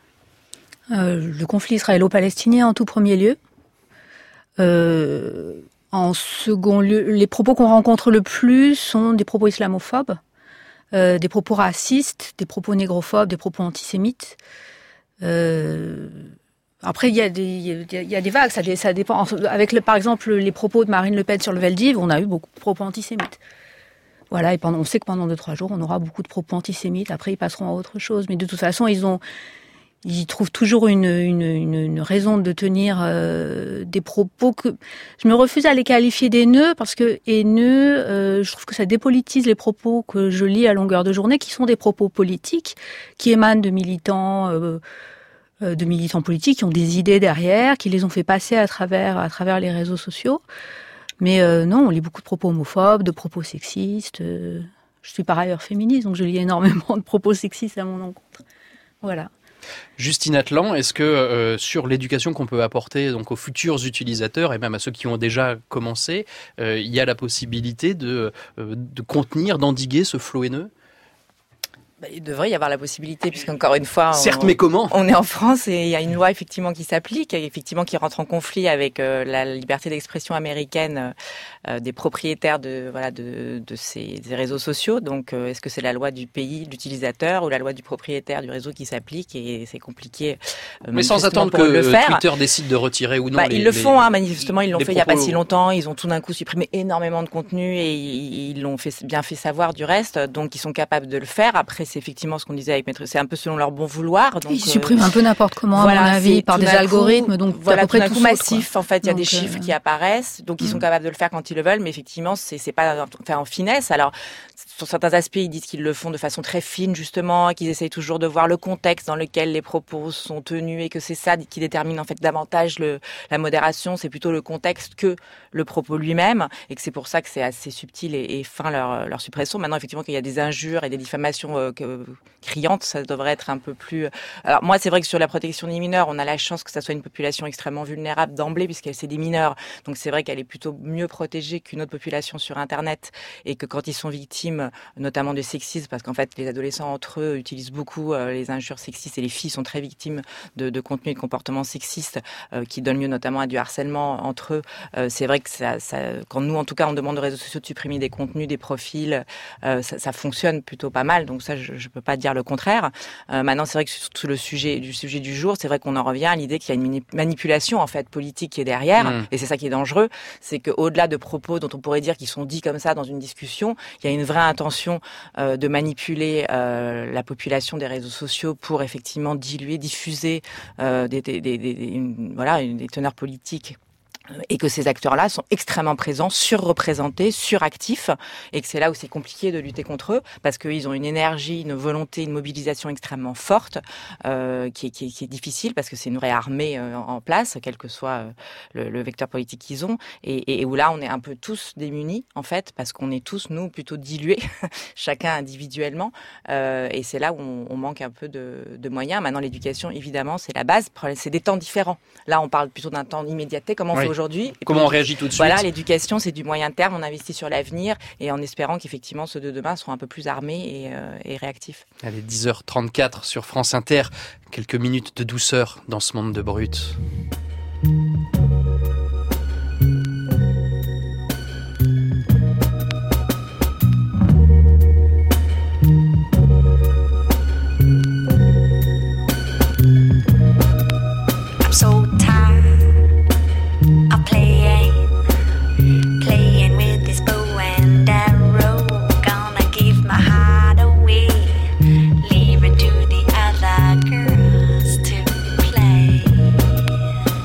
Speaker 5: Euh, le conflit israélo-palestinien en tout premier lieu. Euh, en second lieu, les propos qu'on rencontre le plus sont des propos islamophobes, euh, des propos racistes, des propos négrophobes, des propos antisémites. Euh, après, il y a des, il y a des vagues, ça, ça dépend. Avec, le, par exemple, les propos de Marine Le Pen sur le Veldiv, on a eu beaucoup de propos antisémites. Voilà, et pendant, on sait que pendant deux, trois jours, on aura beaucoup de propos antisémites. Après, ils passeront à autre chose. Mais de toute façon, ils ont... Ils trouvent toujours une, une, une, une raison de tenir euh, des propos que je me refuse à les qualifier d'haineux parce que haineux, euh, je trouve que ça dépolitise les propos que je lis à longueur de journée, qui sont des propos politiques, qui émanent de militants, euh, de militants politiques qui ont des idées derrière, qui les ont fait passer à travers à travers les réseaux sociaux. Mais euh, non, on lit beaucoup de propos homophobes, de propos sexistes. Euh, je suis par ailleurs féministe, donc je lis énormément de propos sexistes à mon encontre. Voilà.
Speaker 1: Justine Atlan, est-ce que euh, sur l'éducation qu'on peut apporter donc aux futurs utilisateurs et même à ceux qui ont déjà commencé, euh, il y a la possibilité de, euh, de contenir, d'endiguer ce flot haineux ?
Speaker 7: Bah, il devrait y avoir la possibilité, puisqu'encore une fois, on,
Speaker 1: certes, mais comment ?
Speaker 7: On est en France et il y a une loi effectivement qui s'applique, effectivement qui rentre en conflit avec euh, la liberté d'expression américaine euh, des propriétaires de voilà de, de ces des réseaux sociaux. Donc, euh, est-ce que c'est la loi du pays, de l'utilisateur, ou la loi du propriétaire du réseau qui s'applique ? Et c'est compliqué. Euh,
Speaker 1: mais sans attendre que
Speaker 7: le faire.
Speaker 1: Twitter décide de retirer ou non.
Speaker 7: Bah,
Speaker 1: les,
Speaker 7: ils le
Speaker 1: les,
Speaker 7: font, hein, manifestement, ils l'ont fait
Speaker 1: propos...
Speaker 7: il n'y a pas si longtemps. Ils ont tout d'un coup supprimé énormément de contenu et ils, ils l'ont fait, bien fait savoir du reste. Donc, ils sont capables de le faire. Après, c'est effectivement ce qu'on disait avec Maître, c'est un peu selon leur bon vouloir. Donc,
Speaker 5: ils suppriment euh, un peu n'importe comment,
Speaker 7: voilà,
Speaker 5: à mon avis, par des algorithmes. Donc,
Speaker 7: voilà,
Speaker 5: à peu près
Speaker 7: tout
Speaker 5: tout
Speaker 7: massif.
Speaker 5: Saute,
Speaker 7: en fait, il y a
Speaker 5: donc,
Speaker 7: des chiffres
Speaker 5: euh...
Speaker 7: qui apparaissent. Donc, ils sont capables de le faire quand ils le veulent. Mais effectivement, c'est, c'est pas fait en finesse. Alors, sur certains aspects, ils disent qu'ils le font de façon très fine, justement, et qu'ils essayent toujours de voir le contexte dans lequel les propos sont tenus et que c'est ça qui détermine, en fait, davantage le, la modération. C'est plutôt le contexte que le propos lui-même. Et que c'est pour ça que c'est assez subtil et, et fin leur, leur suppression. Maintenant, effectivement, qu'il y a des injures et des diffamations euh, que, criantes, ça devrait être un peu plus... Alors, moi, c'est vrai que sur la protection des mineurs, on a la chance que ça soit une population extrêmement vulnérable d'emblée, puisqu'elle, c'est des mineurs. Donc, c'est vrai qu'elle est plutôt mieux protégée qu'une autre population sur Internet. Et que quand ils sont victimes, notamment de sexisme, parce qu'en fait, les adolescents entre eux utilisent beaucoup euh, les injures sexistes et les filles sont très victimes de, de contenus et de comportements sexistes euh, qui donnent lieu notamment à du harcèlement entre eux. Euh, c'est vrai que ça, ça, quand nous, en tout cas, on demande aux réseaux sociaux de supprimer des contenus, des profils, euh, ça, ça fonctionne plutôt pas mal. Donc ça, je ne peux pas dire le contraire. Euh, maintenant, c'est vrai que sur le sujet du sujet du jour, c'est vrai qu'on en revient à l'idée qu'il y a une manipulation en fait politique qui est derrière, mmh. et c'est ça qui est dangereux, c'est qu'au-delà de propos dont on pourrait dire qu'ils sont dits comme ça dans une discussion, il y a une vraie intention euh, de manipuler euh, la population des réseaux sociaux pour effectivement diluer, diffuser euh, des, des, des, des, une, voilà, une, des teneurs politiques. Et que ces acteurs-là sont extrêmement présents, surreprésentés, suractifs, et que c'est là où c'est compliqué de lutter contre eux, parce qu'ils ont une énergie, une volonté, une mobilisation extrêmement forte, euh, qui, est, qui, est, qui est difficile, parce que c'est une vraie armée euh, en place, quel que soit euh, le, le vecteur politique qu'ils ont, et, et où là on est un peu tous démunis, en fait, parce qu'on est tous, nous, plutôt dilués, chacun individuellement, euh, et c'est là où on, on manque un peu de, de moyens. Maintenant, l'éducation, évidemment, c'est la base, c'est des temps différents. Là, on parle plutôt d'un temps d'immédiateté, comment on fait aujourd'hui. Et
Speaker 1: comment
Speaker 7: puis,
Speaker 1: on réagit tout de suite.
Speaker 7: Voilà, l'éducation, c'est du moyen terme, on investit sur l'avenir et en espérant qu'effectivement ceux de demain seront un peu plus armés et, euh, et réactifs.
Speaker 1: Allez, dix heures trente-quatre sur France Inter, quelques minutes de douceur dans ce monde de brut.
Speaker 11: So tired of playing, playing with this bow and arrow. Gonna give my heart away, leave it to the other girls to play.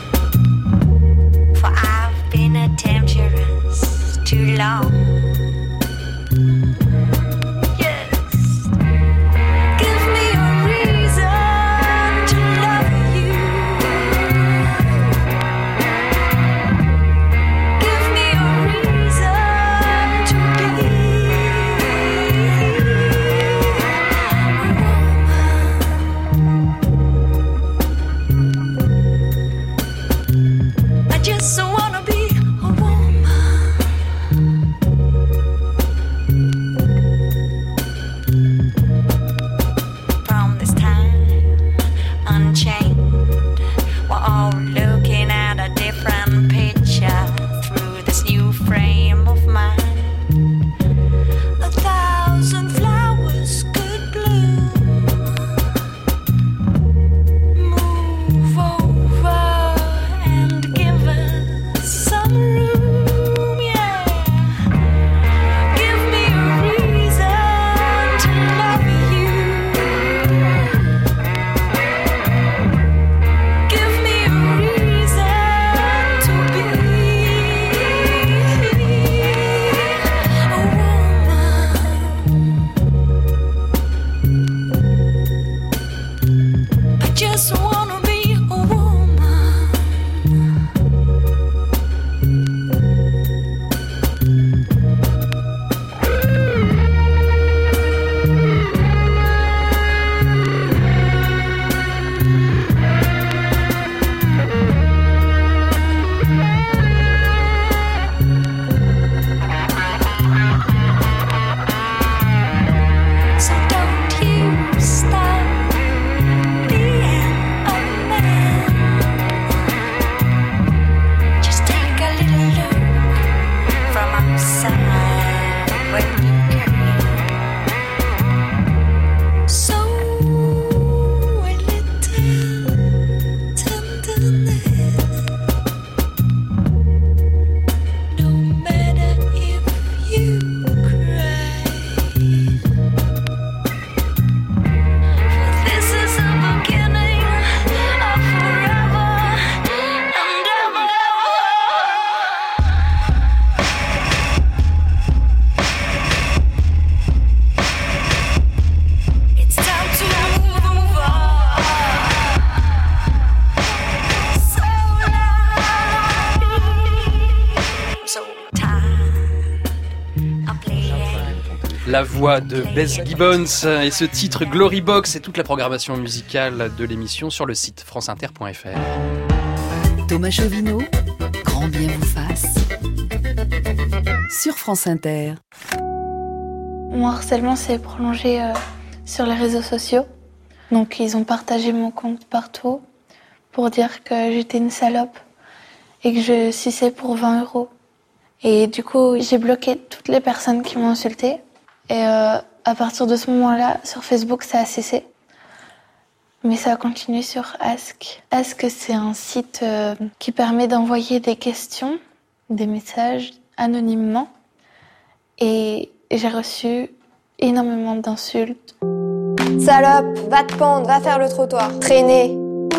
Speaker 1: la voix de Bess Gibbons et ce titre Glory Box et toute la programmation musicale de l'émission sur le site franceinter point f r.
Speaker 2: Thomas Chauvineau, grand bien vous fasse. Sur France Inter.
Speaker 12: Mon harcèlement s'est prolongé euh, sur les réseaux sociaux. Donc ils ont partagé mon compte partout pour dire que j'étais une salope et que je suçais pour vingt euros. Et du coup, j'ai bloqué toutes les personnes qui m'ont insultée. Et euh, à partir de ce moment-là, sur Facebook, ça a cessé. Mais ça a continué sur Ask. Ask, c'est un site euh, qui permet d'envoyer des questions, des messages anonymement. Et j'ai reçu énormément d'insultes.
Speaker 13: Salope, va te pendre, va faire le trottoir, traîner.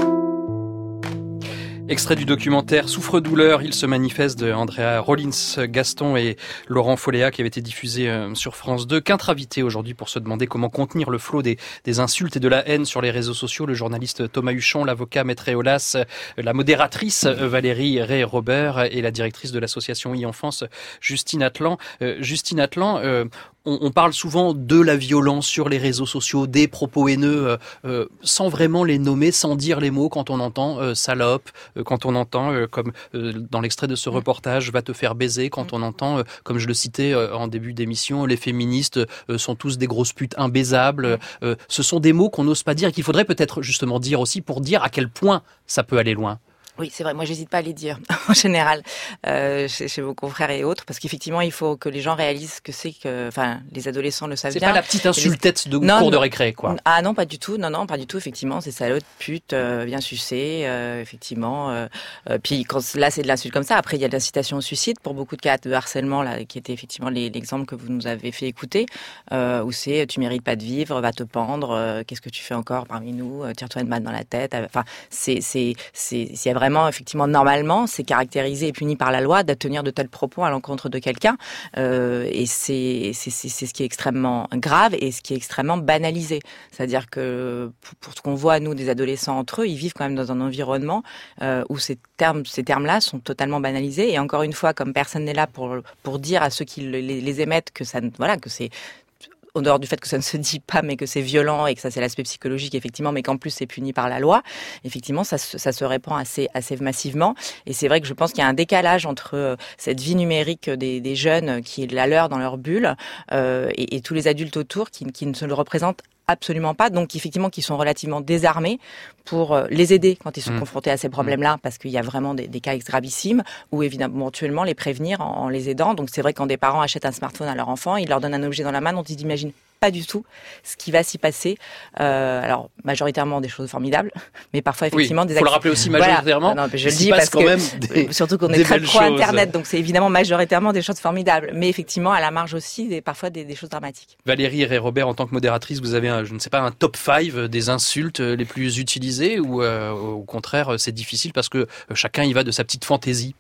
Speaker 1: Extrait du documentaire Souffre-douleur, il se manifeste de Andrea Rollins Gaston et Laurent Folléa qui avait été diffusé sur France deux. Qu'intre invités aujourd'hui pour se demander comment contenir le flot des, des insultes et de la haine sur les réseaux sociaux. Le journaliste Thomas Huchon, l'avocat Maître Eolas, la modératrice Valérie Ray-Robert et la directrice de l'association e-Enfance Justine Atlan. Euh, Justine Atlan, euh, on, on parle souvent de la violence sur les réseaux sociaux, des propos haineux, euh, euh, sans vraiment les nommer, sans dire les mots quand on entend euh, salope, quand on entend, euh, comme euh, dans l'extrait de ce reportage, va te faire baiser, quand on entend, euh, comme je le citais euh, en début d'émission, les féministes euh, sont tous des grosses putes imbaisables. Euh, ce sont des mots qu'on n'ose pas dire et qu'il faudrait peut-être justement dire aussi pour dire à quel point ça peut aller loin.
Speaker 7: Oui, c'est vrai. Moi, j'hésite pas à les dire en général euh, chez, chez vos confrères et autres, parce qu'effectivement, il faut que les gens réalisent que c'est que, enfin, les adolescents le savent
Speaker 1: c'est
Speaker 7: bien.
Speaker 1: C'est pas la petite insultette
Speaker 7: les...
Speaker 1: de
Speaker 7: non,
Speaker 1: cours
Speaker 7: non.
Speaker 1: de récré, quoi.
Speaker 7: Ah non, pas du tout. Non, non, pas du tout. Effectivement, c'est salope, pute, euh, bien sucé, euh, effectivement. Euh, euh, puis quand là, c'est de l'insulte comme ça. Après, il y a de l'incitation au suicide pour beaucoup de cas de harcèlement là, qui était effectivement les, l'exemple que vous nous avez fait écouter, euh, où c'est tu mérites pas de vivre, va te pendre, euh, qu'est-ce que tu fais encore parmi nous, euh, tire-toi une balle dans la tête. Enfin, c'est c'est c'est c'est vraiment effectivement normal. Normalement, c'est caractérisé et puni par la loi de tenir de tels propos à l'encontre de quelqu'un. Euh, et c'est, c'est, c'est, c'est ce qui est extrêmement grave et ce qui est extrêmement banalisé. C'est-à-dire que pour, pour ce qu'on voit, nous, des adolescents entre eux, ils vivent quand même dans un environnement euh, où ces termes, ces termes-là sont totalement banalisés. Et encore une fois, comme personne n'est là pour, pour dire à ceux qui les, les émettent que ça, voilà, que c'est en dehors du fait que ça ne se dit pas, mais que c'est violent et que ça c'est l'aspect psychologique effectivement, mais qu'en plus c'est puni par la loi. Effectivement, ça, ça se répand assez, assez massivement. Et c'est vrai que je pense qu'il y a un décalage entre cette vie numérique des, des jeunes qui est la leur dans leur bulle euh, et, et tous les adultes autour qui, qui ne se le représentent absolument pas, donc effectivement qui sont relativement désarmés pour les aider quand ils sont mmh. confrontés à ces problèmes-là, parce qu'il y a vraiment des, des cas gravissimes, ou éventuellement les prévenir en, en les aidant. Donc c'est vrai que quand des parents achètent un smartphone à leur enfant, ils leur donnent un objet dans la main dont ils n'imaginent pas du tout ce qui va s'y passer. Euh, alors majoritairement des choses formidables, mais parfois effectivement
Speaker 1: oui,
Speaker 7: des.
Speaker 1: Il faut le rappeler aussi majoritairement.
Speaker 7: Voilà. Non, je le dis parce
Speaker 1: quand
Speaker 7: que
Speaker 1: même des,
Speaker 7: surtout qu'on est très pro Internet, donc c'est évidemment majoritairement des choses formidables, mais effectivement à la marge aussi des, parfois des, des choses dramatiques.
Speaker 1: Valérie Ray-Robert, en tant que modératrice, vous avez un, je ne sais pas, un top cinq des insultes les plus utilisées ou euh, au contraire c'est difficile parce que chacun y va de sa petite fantaisie?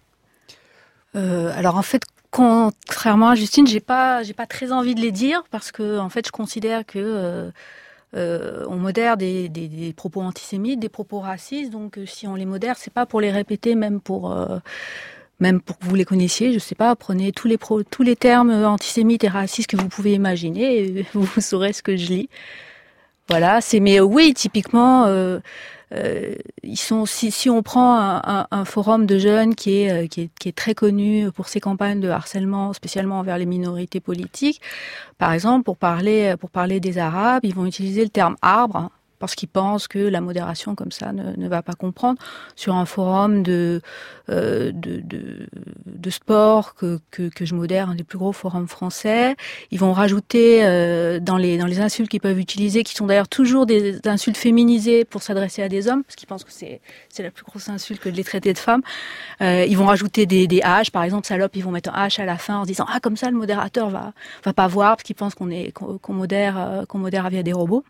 Speaker 5: euh, Alors en fait, contrairement à Justine, j'ai pas, j'ai pas très envie de les dire parce que en fait, je considère que euh, euh, on modère des, des, des propos antisémites, des propos racistes. Donc, euh, si on les modère, c'est pas pour les répéter, même pour, euh, même pour que vous les connaissiez. Je sais pas, prenez tous les pro, tous les termes antisémites et racistes que vous pouvez imaginer, et vous saurez ce que je lis. Voilà, c'est mais oui, typiquement. Euh, Euh, ils sont si si on prend un, un, un forum de jeunes qui est qui est qui est très connu pour ses campagnes de harcèlement, spécialement envers les minorités politiques, par exemple pour parler pour parler des Arabes, ils vont utiliser le terme arbre parce qu'ils pensent que la modération comme ça ne, ne va pas comprendre. Sur un forum de euh, de, de de sport que que que je modère, un des plus gros forums français, ils vont rajouter euh, dans les dans les insultes qu'ils peuvent utiliser, qui sont d'ailleurs toujours des insultes féminisées pour s'adresser à des hommes, parce qu'ils pensent que c'est c'est la plus grosse insulte que de les traiter de femmes. Euh, ils vont rajouter des des H, par exemple salope, ils vont mettre un H à la fin en se disant ah comme ça le modérateur va va pas voir parce qu'ils pensent qu'on est qu'on, qu'on modère euh, qu'on modère via des robots.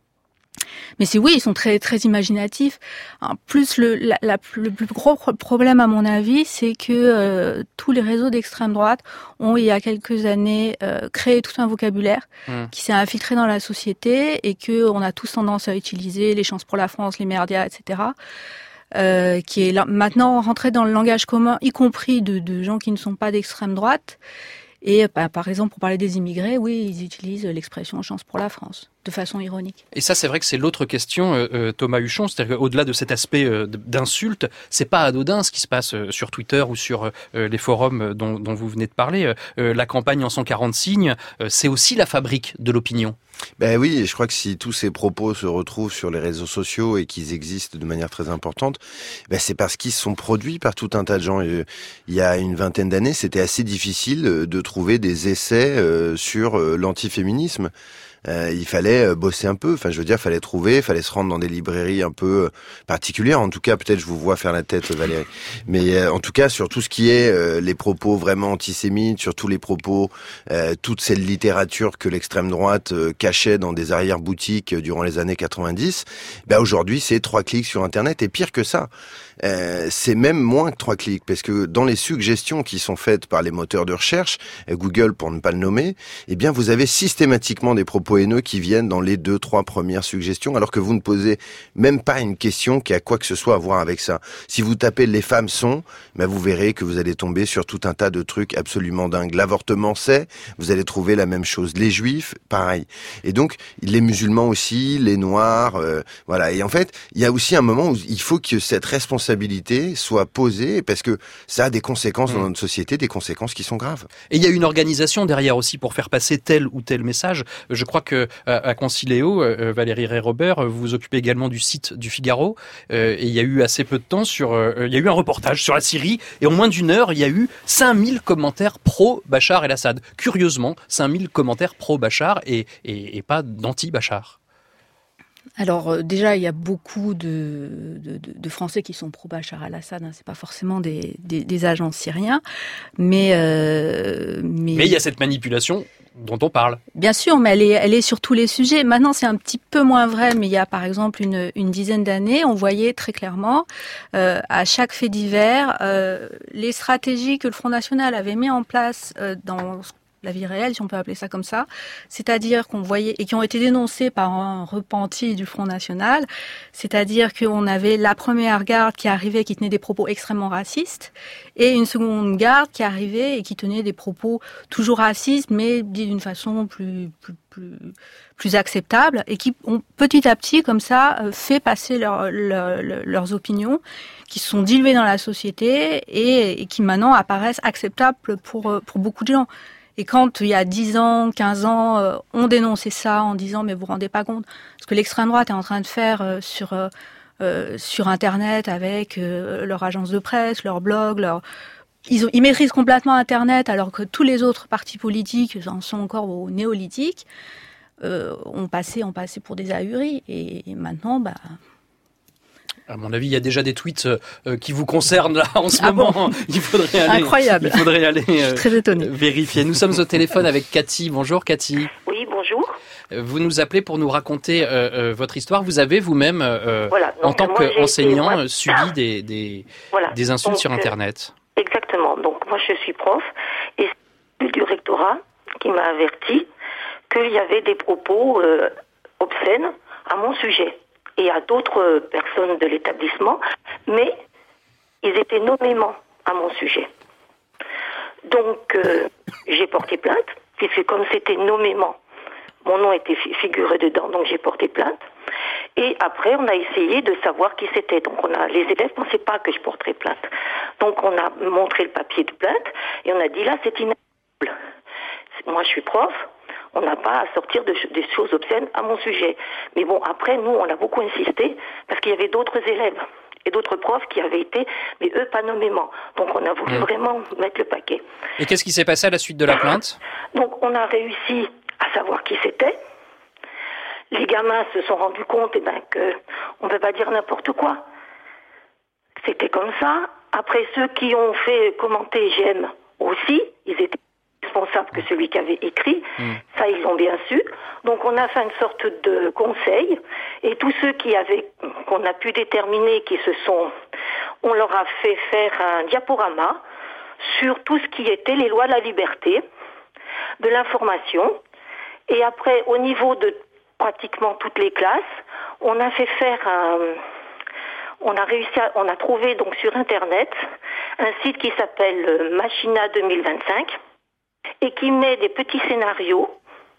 Speaker 5: Mais c'est oui, ils sont très très imaginatifs. En plus, le, la, la, le plus gros problème, à mon avis, c'est que euh, tous les réseaux d'extrême droite ont, il y a quelques années, euh, créé tout un vocabulaire mmh. qui s'est infiltré dans la société et que on a tous tendance à utiliser, les chances pour la France, les merdias, et cetera. Euh, qui est là, maintenant rentré dans le langage commun, y compris de, de gens qui ne sont pas d'extrême droite. Et bah, par exemple, pour parler des immigrés, oui, ils utilisent l'expression « chance pour la France » de façon ironique.
Speaker 1: Et ça, c'est vrai que c'est l'autre question, euh, Thomas Huchon, c'est-à-dire qu'au-delà de cet aspect euh, d'insulte, c'est pas anodin ce qui se passe euh, sur Twitter ou sur euh, les forums dont, dont vous venez de parler. Euh, la campagne en cent quarante signes, euh, c'est aussi la fabrique de l'opinion.
Speaker 6: Ben oui, et je crois que si tous ces propos se retrouvent sur les réseaux sociaux et qu'ils existent de manière très importante, ben c'est parce qu'ils sont produits par tout un tas de gens. Et il y a une vingtaine d'années, c'était assez difficile de trouver des essais euh, sur euh, l'antiféminisme. Euh, il fallait bosser un peu, enfin je veux dire, il fallait trouver, il fallait se rendre dans des librairies un peu particulières. En tout cas, peut-être je vous vois faire la tête, Valérie. Mais euh, en tout cas, sur tout ce qui est euh, les propos vraiment antisémites, sur tous les propos, euh, toute cette littérature que l'extrême droite euh, cachait dans des arrière-boutiques durant les années quatre-vingt-dix, ben aujourd'hui c'est trois clics sur Internet. Et pire que ça, euh, c'est même moins que trois clics, parce que dans les suggestions qui sont faites par les moteurs de recherche, Google pour ne pas le nommer, eh bien vous avez systématiquement des propos haineux qui viennent dans les deux, trois premières suggestions, alors que vous ne posez même pas une question qui a quoi que ce soit à voir avec ça. Si vous tapez « les femmes sont », ben vous verrez que vous allez tomber sur tout un tas de trucs absolument dingues. L'avortement, c'est, vous allez trouver la même chose. Les juifs, pareil. Et donc, les musulmans aussi, les noirs, euh, voilà. Et en fait, il y a aussi un moment où il faut que cette responsabilité soit posée, parce que ça a des conséquences mmh. dans notre société, des conséquences qui sont graves.
Speaker 1: Et il y a une organisation derrière aussi pour faire passer tel ou tel message. Je crois que à Concilio, euh, Valérie Rey-Robert, vous vous occupez également du site du Figaro, euh, et il y a eu assez peu de temps sur, euh, il y a eu un reportage sur la Syrie, et en moins d'une heure, il y a eu cinq mille commentaires pro-Bachar el-Assad. Curieusement, cinq mille commentaires pro-Bachar et, et, et pas d'anti-Bachar.
Speaker 5: Alors euh, déjà, il y a beaucoup de, de, de Français qui sont pro-Bachar al-Assad. Hein. C'est pas forcément des, des, des agents syriens, mais, euh, mais
Speaker 1: mais il y a cette manipulation dont on parle.
Speaker 5: Bien sûr, mais elle est, elle est sur tous les sujets. Maintenant, c'est un petit peu moins vrai, mais il y a par exemple une, une dizaine d'années, on voyait très clairement euh, à chaque fait divers euh, les stratégies que le Front National avait mis en place euh, dans la vie réelle, si on peut appeler ça comme ça, c'est-à-dire qu'on voyait, et qui ont été dénoncés par un repenti du Front National, c'est-à-dire qu'on avait la première garde qui arrivait, qui tenait des propos extrêmement racistes, et une seconde garde qui arrivait et qui tenait des propos toujours racistes, mais dit d'une façon plus, plus, plus, plus acceptable, et qui ont petit à petit, comme ça, fait passer leur, leur, leurs opinions, qui sont diluées dans la société, et, et qui maintenant apparaissent acceptables pour, pour beaucoup de gens. Et quand, il y a dix ans, quinze ans, euh, on dénonçait ça en disant « mais vous vous rendez pas compte ?» Ce que l'extrême droite est en train de faire euh, sur, euh, sur Internet avec euh, leur agence de presse, leur blog, leur... Ils, ont, ils maîtrisent complètement Internet alors que tous les autres partis politiques en sont encore au néolithique, euh, ont, passé, ont passé pour des ahuris. Et, et maintenant, bah...
Speaker 1: À mon avis, il y a déjà des tweets euh, qui vous concernent là en ce
Speaker 5: ah
Speaker 1: moment.
Speaker 5: Bon
Speaker 1: il faudrait aller,
Speaker 5: Incroyable.
Speaker 1: Il faudrait aller euh,
Speaker 5: très étonnée.
Speaker 1: vérifier. Nous sommes au téléphone avec Cathy. Bonjour Cathy.
Speaker 14: Oui, bonjour.
Speaker 1: Vous nous appelez pour nous raconter euh, euh, votre histoire. Vous avez vous-même, euh,
Speaker 14: voilà.
Speaker 1: en tant qu'enseignant,
Speaker 14: moi,
Speaker 1: subi des, des,
Speaker 14: voilà.
Speaker 1: des insultes
Speaker 14: Donc,
Speaker 1: sur Internet.
Speaker 14: Euh, exactement. Donc moi, je suis prof et c'est du rectorat qui m'a averti qu'il y avait des propos euh, obscènes à mon sujet et à d'autres personnes de l'établissement, mais ils étaient nommément à mon sujet. Donc, euh, j'ai porté plainte, puisque comme c'était nommément, mon nom était figuré dedans, donc j'ai porté plainte. Et après, on a essayé de savoir qui c'était. Donc, on a, les élèves ne pensaient pas que je porterais plainte. Donc, on a montré le papier de plainte, et on a dit, là, c'est inacceptable. Moi, je suis prof. On n'a pas à sortir de, des choses obscènes à mon sujet. Mais bon, après, nous, on a beaucoup insisté parce qu'il y avait d'autres élèves et d'autres profs qui avaient été, mais eux, pas nommément. Donc, on a voulu mmh. vraiment mettre le paquet.
Speaker 1: Et qu'est-ce qui s'est passé à la suite de la plainte ?
Speaker 14: Donc, on a réussi à savoir qui c'était. Les gamins se sont rendus compte eh ben, qu'on ne peut pas dire n'importe quoi. C'était comme ça. Après, ceux qui ont fait commenter G M aussi, ils étaient responsable que celui qui avait écrit, mmh. ça ils l'ont bien su. Donc on a fait une sorte de conseil et tous ceux qui avaient, qu'on a pu déterminer qui se sont, on leur a fait faire un diaporama sur tout ce qui était les lois de la liberté, de l'information et après au niveau de pratiquement toutes les classes, on a fait faire un, on a réussi à, on a trouvé donc sur internet un site qui s'appelle Machina deux mille vingt-cinq. et qui met des petits scénarios,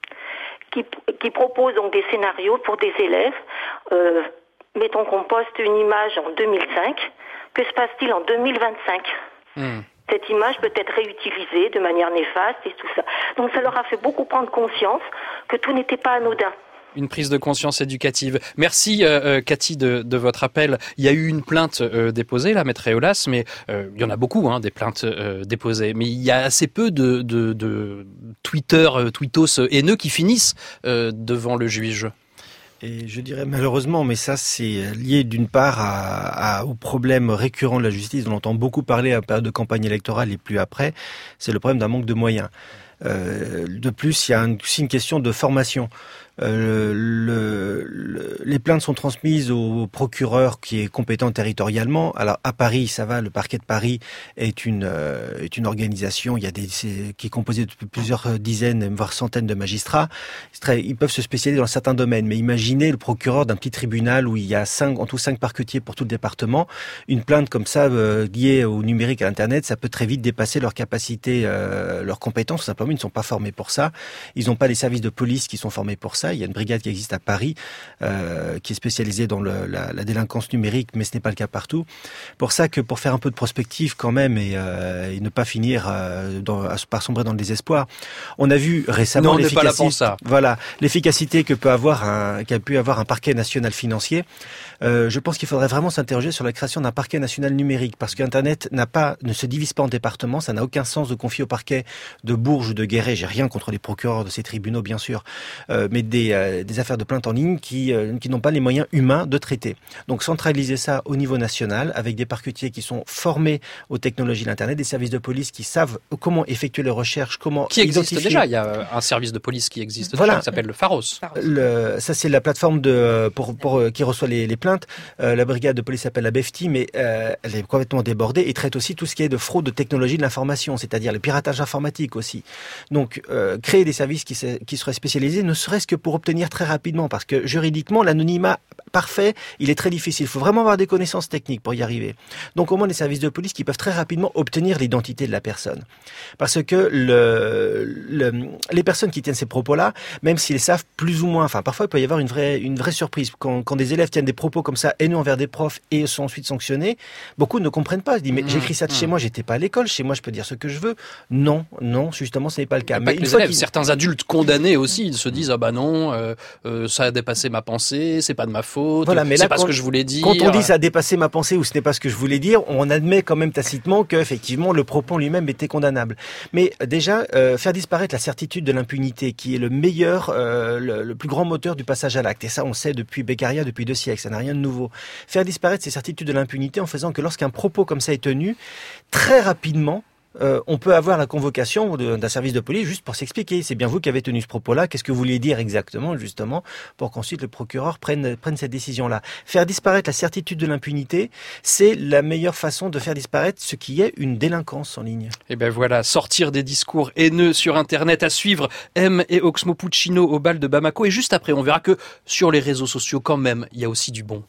Speaker 14: qui, qui propose donc des scénarios pour des élèves. Euh, mettons qu'on poste une image en deux mille cinq, que se passe-t-il en deux mille vingt-cinq ? Mmh. Cette image peut être réutilisée de manière néfaste et tout ça. Donc ça leur a fait beaucoup prendre conscience que tout n'était pas anodin.
Speaker 1: Une prise de conscience éducative. Merci euh, Cathy de, de votre appel. Il y a eu une plainte euh, déposée là, Maître Eolas, mais euh, il y en a beaucoup hein, des plaintes euh, déposées. Mais il y a assez peu de, de, de Twitter, euh, tweetos haineux qui finissent euh, devant le juge.
Speaker 4: Et je dirais malheureusement, mais ça c'est lié d'une part à, à, aux problèmes récurrents de la justice. On entend beaucoup parler à la période de campagne électorale et plus après. C'est le problème d'un manque de moyens. Euh, de plus, il y a aussi une question de formation. Euh, le, le, les plaintes sont transmises au procureur qui est compétent territorialement. Alors à Paris, ça va, le parquet de Paris est une euh, est une organisation. Il y a des c'est, qui est composée de plusieurs dizaines, voire centaines de magistrats. Très, ils peuvent se spécialiser dans certains domaines. Mais imaginez le procureur d'un petit tribunal où il y a cinq, en tout cinq parquetiers pour tout le département. Une plainte comme ça euh, liée au numérique, à l'internet, ça peut très vite dépasser leur capacité, euh, leurs compétences. Tout simplement, ils ne sont pas formés pour ça. Ils n'ont pas les services de police qui sont formés pour ça. Il y a une brigade qui existe à Paris, euh, qui est spécialisée dans le, la, la délinquance numérique, mais ce n'est pas le cas partout. Pour ça que pour faire un peu de prospective quand même et, euh, et ne pas finir euh, dans, par sombrer dans le désespoir, on a vu récemment
Speaker 1: non,
Speaker 4: l'efficacité,
Speaker 1: pas là pour ça.
Speaker 4: Voilà, l'efficacité que peut avoir un, qu'a pu avoir un parquet national financier. Euh, je pense qu'il faudrait vraiment s'interroger sur la création d'un parquet national numérique, parce qu'Internet n'a pas, ne se divise pas en départements. Ça n'a aucun sens de confier au parquet de Bourges ou de Guéret. J'ai rien contre les procureurs de ces tribunaux, bien sûr, euh, mais des, euh, des affaires de plainte en ligne qui, euh, qui n'ont pas les moyens humains de traiter. Donc centraliser ça au niveau national, avec des parquetiers qui sont formés aux technologies de l'Internet, des services de police qui savent comment effectuer les recherches, comment
Speaker 1: qui existe
Speaker 4: identifier...
Speaker 1: déjà. Il y a un service de police qui existe
Speaker 4: voilà.
Speaker 1: déjà, qui s'appelle le Pharos.
Speaker 4: Le, ça c'est la plateforme de pour, pour qui reçoit les, les plaintes. Euh, la brigade de police s'appelle la B E F T I, mais euh, elle est complètement débordée et traite aussi tout ce qui est de fraude de technologie de l'information, c'est-à-dire le piratage informatique aussi. Donc euh, créer des services qui, qui seraient spécialisés, ne serait-ce que pour obtenir très rapidement, parce que juridiquement l'anonymat parfait, il est très difficile. Il faut vraiment avoir des connaissances techniques pour y arriver. Donc au moins des services de police qui peuvent très rapidement obtenir l'identité de la personne. Parce que le, le, les personnes qui tiennent ces propos-là, même s'ils savent plus ou moins, enfin parfois il peut y avoir une vraie, une vraie surprise. Quand, quand des élèves tiennent des propos comme ça, haineux envers des profs et sont ensuite sanctionnés, beaucoup ne comprennent pas. Ils disent, mais mmh, j'écris ça de mmh. chez moi, j'étais pas à l'école, chez moi je peux dire ce que je veux. Non, non, justement ce n'est pas le cas.
Speaker 1: Mais une les élèves, certains adultes condamnés aussi, ils se disent, ah bah non, euh, euh, ça a dépassé ma pensée, c'est pas de ma faute,
Speaker 4: voilà, mais
Speaker 1: c'est
Speaker 4: là,
Speaker 1: pas
Speaker 4: quand,
Speaker 1: ce que je voulais dire.
Speaker 4: Quand on dit ça a dépassé ma pensée ou ce n'est pas ce que je voulais dire, on admet quand même tacitement que effectivement le propos lui-même était condamnable. Mais déjà, euh, faire disparaître la certitude de l'impunité, qui est le meilleur, euh, le, le plus grand moteur du passage à l'acte. Et ça, on sait depuis Beccaria, depuis deux siècles, ça n'a rien de nouveau. Faire disparaître ces certitudes de l'impunité en faisant que lorsqu'un propos comme ça est tenu, très rapidement, Euh, on peut avoir la convocation de, d'un service de police juste pour s'expliquer. C'est bien vous qui avez tenu ce propos-là. Qu'est-ce que vous vouliez dire exactement, justement, pour qu'ensuite le procureur prenne, prenne cette décision-là. Faire disparaître la certitude de l'impunité, c'est la meilleure façon de faire disparaître ce qui est une délinquance en ligne.
Speaker 1: Et ben voilà, sortir des discours haineux sur Internet. À suivre, M et Oxmo Puccino au bal de Bamako. Et juste après, on verra que sur les réseaux sociaux, quand même, il y a aussi du bon.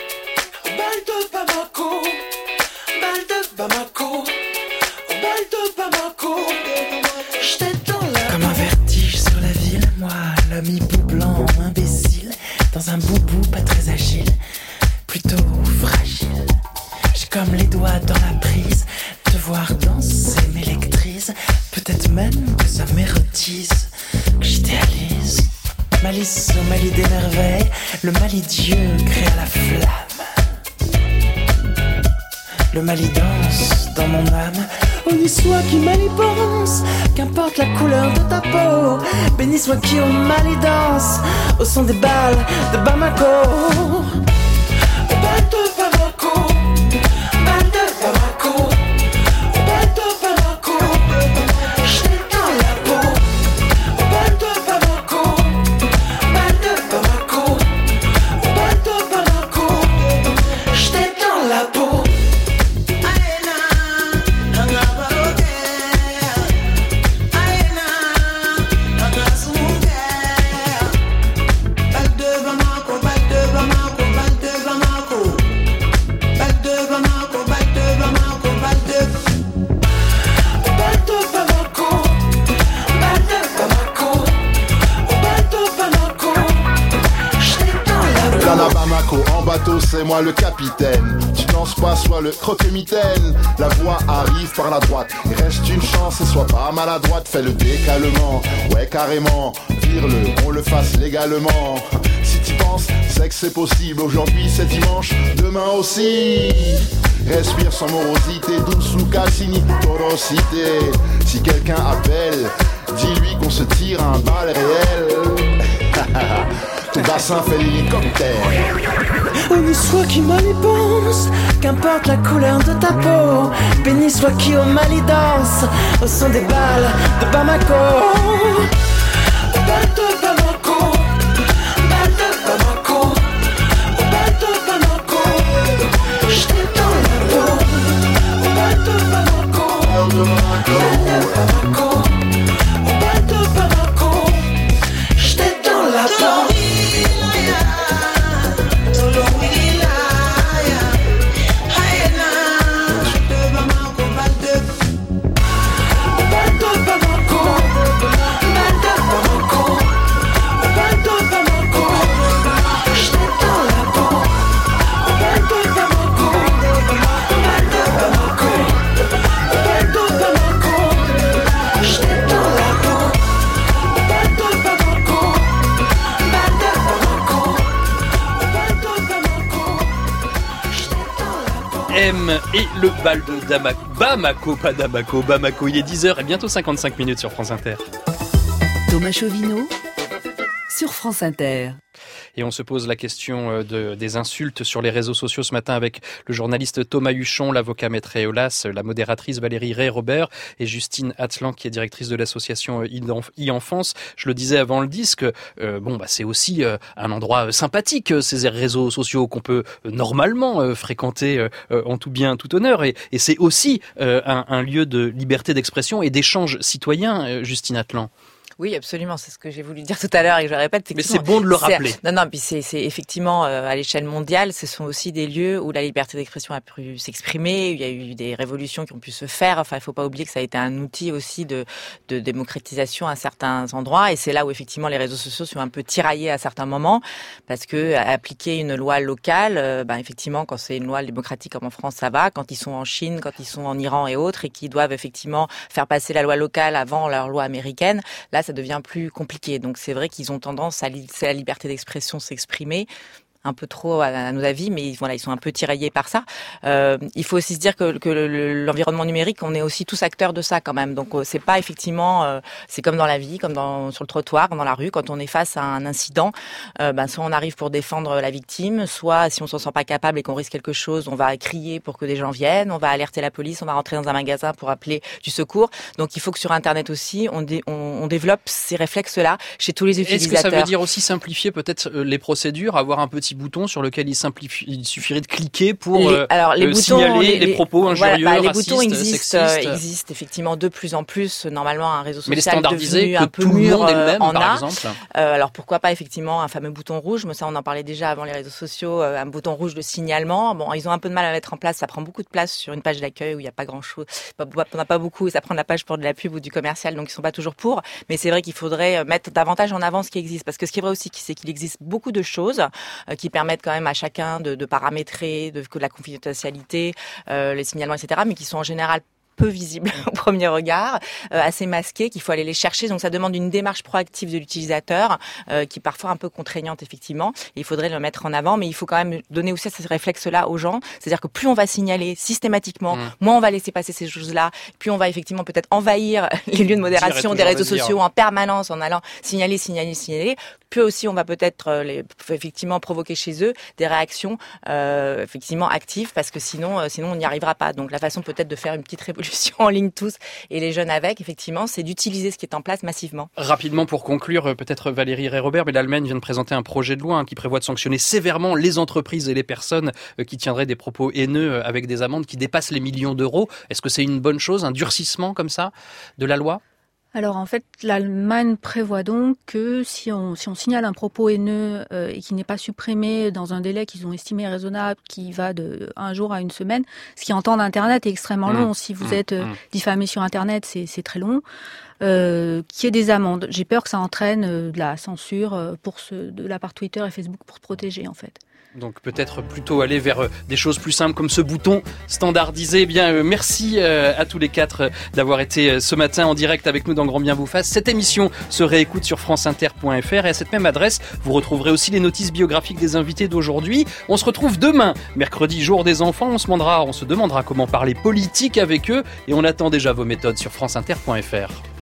Speaker 8: Bal de Bamako, bal de Bamako. Comme un vertige sur la ville, moi, l'ami bout blanc, imbécile, dans un boubou pas très agile, plutôt fragile. J'ai comme les doigts dans la prise, te voir danser m'électrise, peut-être même que ça m'érotise, que j'idéalise. Malice au Mali des merveilles, le Mali Dieu créa la flamme. Le Mali danse dans mon âme. Honni soit qui mal y pense, qu'importe la couleur de ta peau. Béni soit qui au mal y danse, au son des balles de Bamako. Au bal de Bamako, bal de Bamako, au bal de Bamako, j'étais dans la peau. Au bal de Bamako, bal de Bamako, au bal de Bamako, j'étais dans la peau. Bal de
Speaker 15: En bateau, c'est moi le capitaine. Tu danses pas, sois le croque-mitaine. La voix arrive par la droite. Il reste une chance et sois pas maladroite. Fais le décalement, ouais carrément. Vire-le, on le fasse légalement. Si tu penses, c'est que c'est possible. Aujourd'hui c'est dimanche, demain aussi. Respire sans morosité, douce ou Cassini, porosité. Si quelqu'un appelle, dis-lui qu'on se tire un bal réel. Ton bassin fait l'hélicoptère.
Speaker 16: Béni soit qui mal y pense, qu'importe la couleur de ta peau. Béni soit qui au mal y danse, au son des balles de Bamako. Balles de Bamako, balles de Bamako, balles de Bamako. J'étais dans la peau, balles de Bamako, balles de Bamako, balles de Bamako. J'étais dans la peau.
Speaker 1: M et le bal de Dama- Bamako, pas Bamako, Bamako. Il est dix heures et bientôt cinquante-cinq minutes sur France Inter.
Speaker 2: Thomas Chauvineau sur France Inter.
Speaker 1: Et on se pose la question de, des insultes sur les réseaux sociaux ce matin avec le journaliste Thomas Huchon, l'avocat Maître Eolas, la modératrice Valérie Ray-Robert et Justine Atlan qui est directrice de l'association e-Enfance. Je le disais avant le disque, euh, bon bah c'est aussi euh, un endroit sympathique, ces réseaux sociaux qu'on peut euh, normalement euh, fréquenter euh, en tout bien, tout honneur. Et, et c'est aussi euh, un, un lieu de liberté d'expression et d'échange citoyen, euh, Justine Atlan.
Speaker 7: Oui, absolument. C'est ce que j'ai voulu dire tout à l'heure et que je répète.
Speaker 1: Mais c'est bon de le rappeler.
Speaker 7: Non, non. Puis c'est, c'est effectivement euh, à l'échelle mondiale, ce sont aussi des lieux où la liberté d'expression a pu s'exprimer. Il y a eu des révolutions qui ont pu se faire. Enfin, il faut pas oublier que ça a été un outil aussi de, de démocratisation à certains endroits. Et c'est là où effectivement les réseaux sociaux sont un peu tiraillés à certains moments, parce que appliquer une loi locale, euh, ben effectivement, quand c'est une loi démocratique comme en France, ça va. Quand ils sont en Chine, quand ils sont en Iran et autres, et qu'ils doivent effectivement faire passer la loi locale avant leur loi américaine, là ça devient plus compliqué. Donc c'est vrai qu'ils ont tendance à laisser la liberté d'expression s'exprimer un peu trop à nos avis, mais voilà, ils sont un peu tiraillés par ça. Euh, il faut aussi se dire que, que le, l'environnement numérique, on est aussi tous acteurs de ça quand même. Donc c'est pas effectivement, euh, c'est comme dans la vie, comme dans sur le trottoir, dans la rue, quand on est face à un incident, euh, ben soit on arrive pour défendre la victime, soit si on s'en sent pas capable et qu'on risque quelque chose, on va crier pour que des gens viennent, on va alerter la police, on va rentrer dans un magasin pour appeler du secours. Donc il faut que sur Internet aussi, on, dé, on, on développe ces réflexes-là chez tous les utilisateurs.
Speaker 1: Est-ce que ça veut dire aussi simplifier peut-être les procédures, avoir un petit bouton sur lequel il, simplifie, il suffirait de cliquer pour
Speaker 7: les, alors, les
Speaker 1: euh,
Speaker 7: boutons,
Speaker 1: signaler
Speaker 7: les,
Speaker 1: les propos injurieux,
Speaker 7: voilà, bah, les
Speaker 1: racistes,
Speaker 7: boutons existent,
Speaker 1: sexistes.
Speaker 7: euh, existent effectivement de plus en plus. Normalement, un réseau social
Speaker 1: mais les standardisés,
Speaker 7: devenu
Speaker 1: que
Speaker 7: un peu
Speaker 1: tout le
Speaker 7: mûr
Speaker 1: monde est le même,
Speaker 7: en
Speaker 1: par
Speaker 7: a.
Speaker 1: exemple.
Speaker 7: Euh, alors pourquoi pas effectivement un fameux bouton rouge, mais ça on en parlait déjà avant les réseaux sociaux, euh, un bouton rouge de signalement. Bon, ils ont un peu de mal à mettre en place, ça prend beaucoup de place sur une page d'accueil où il n'y a pas grand-chose, on n'a pas beaucoup, et ça prend de la page pour de la pub ou du commercial, donc ils sont pas toujours pour. Mais c'est vrai qu'il faudrait mettre davantage en avant ce qui existe, parce que ce qui est vrai aussi, c'est qu'il existe beaucoup de choses euh, qui permettent quand même à chacun de, de paramétrer, de, de la confidentialité, euh, les signalements, et cetera, mais qui sont en général peu visibles au premier regard, euh, assez masqués, qu'il faut aller les chercher. Donc ça demande une démarche proactive de l'utilisateur, euh, qui est parfois un peu contraignante effectivement. Et il faudrait le mettre en avant, mais il faut quand même donner aussi ce réflexe-là aux gens. C'est-à-dire que plus on va signaler systématiquement, mmh. moins on va laisser passer ces choses-là, plus on va effectivement peut-être envahir les lieux de modération des réseaux sociaux en permanence en allant signaler, signaler, signaler. Plus aussi on va peut-être euh, les, effectivement provoquer chez eux des réactions euh, effectivement actives, parce que sinon, euh, sinon on n'y arrivera pas. Donc la façon peut-être de faire une petite révolution en ligne tous et les jeunes avec, effectivement, c'est d'utiliser ce qui est en place massivement.
Speaker 1: Rapidement pour conclure, peut-être Valérie Ray-Robert, mais l'Allemagne vient de présenter un projet de loi hein, qui prévoit de sanctionner sévèrement les entreprises et les personnes euh, qui tiendraient des propos haineux euh, avec des amendes qui dépassent les millions d'euros. Est-ce que c'est une bonne chose, un durcissement comme ça de la loi ?
Speaker 5: Alors en fait, l'Allemagne prévoit donc que si on, si on signale un propos haineux euh, et qui n'est pas supprimé dans un délai qu'ils ont estimé raisonnable, qui va de un jour à une semaine, ce qui en temps d'Internet est extrêmement long. Mmh. Si vous mmh. êtes euh, diffamé sur Internet, c'est, c'est très long. Euh, qu'il y ait des amendes. J'ai peur que ça entraîne euh, de la censure euh, pour ce, de la part Twitter et Facebook pour se protéger en fait.
Speaker 1: Donc peut-être plutôt aller vers euh, des choses plus simples comme ce bouton standardisé. Eh bien, euh, merci euh, à tous les quatre euh, d'avoir été euh, ce matin en direct avec nous dans Grand Bien vous fasse. Cette émission se réécoute sur franceinter point f r et à cette même adresse, vous retrouverez aussi les notices biographiques des invités d'aujourd'hui. On se retrouve demain, mercredi, jour des enfants. On se demandera, on se demandera comment parler politique avec eux et on attend déjà vos méthodes sur franceinter point f r.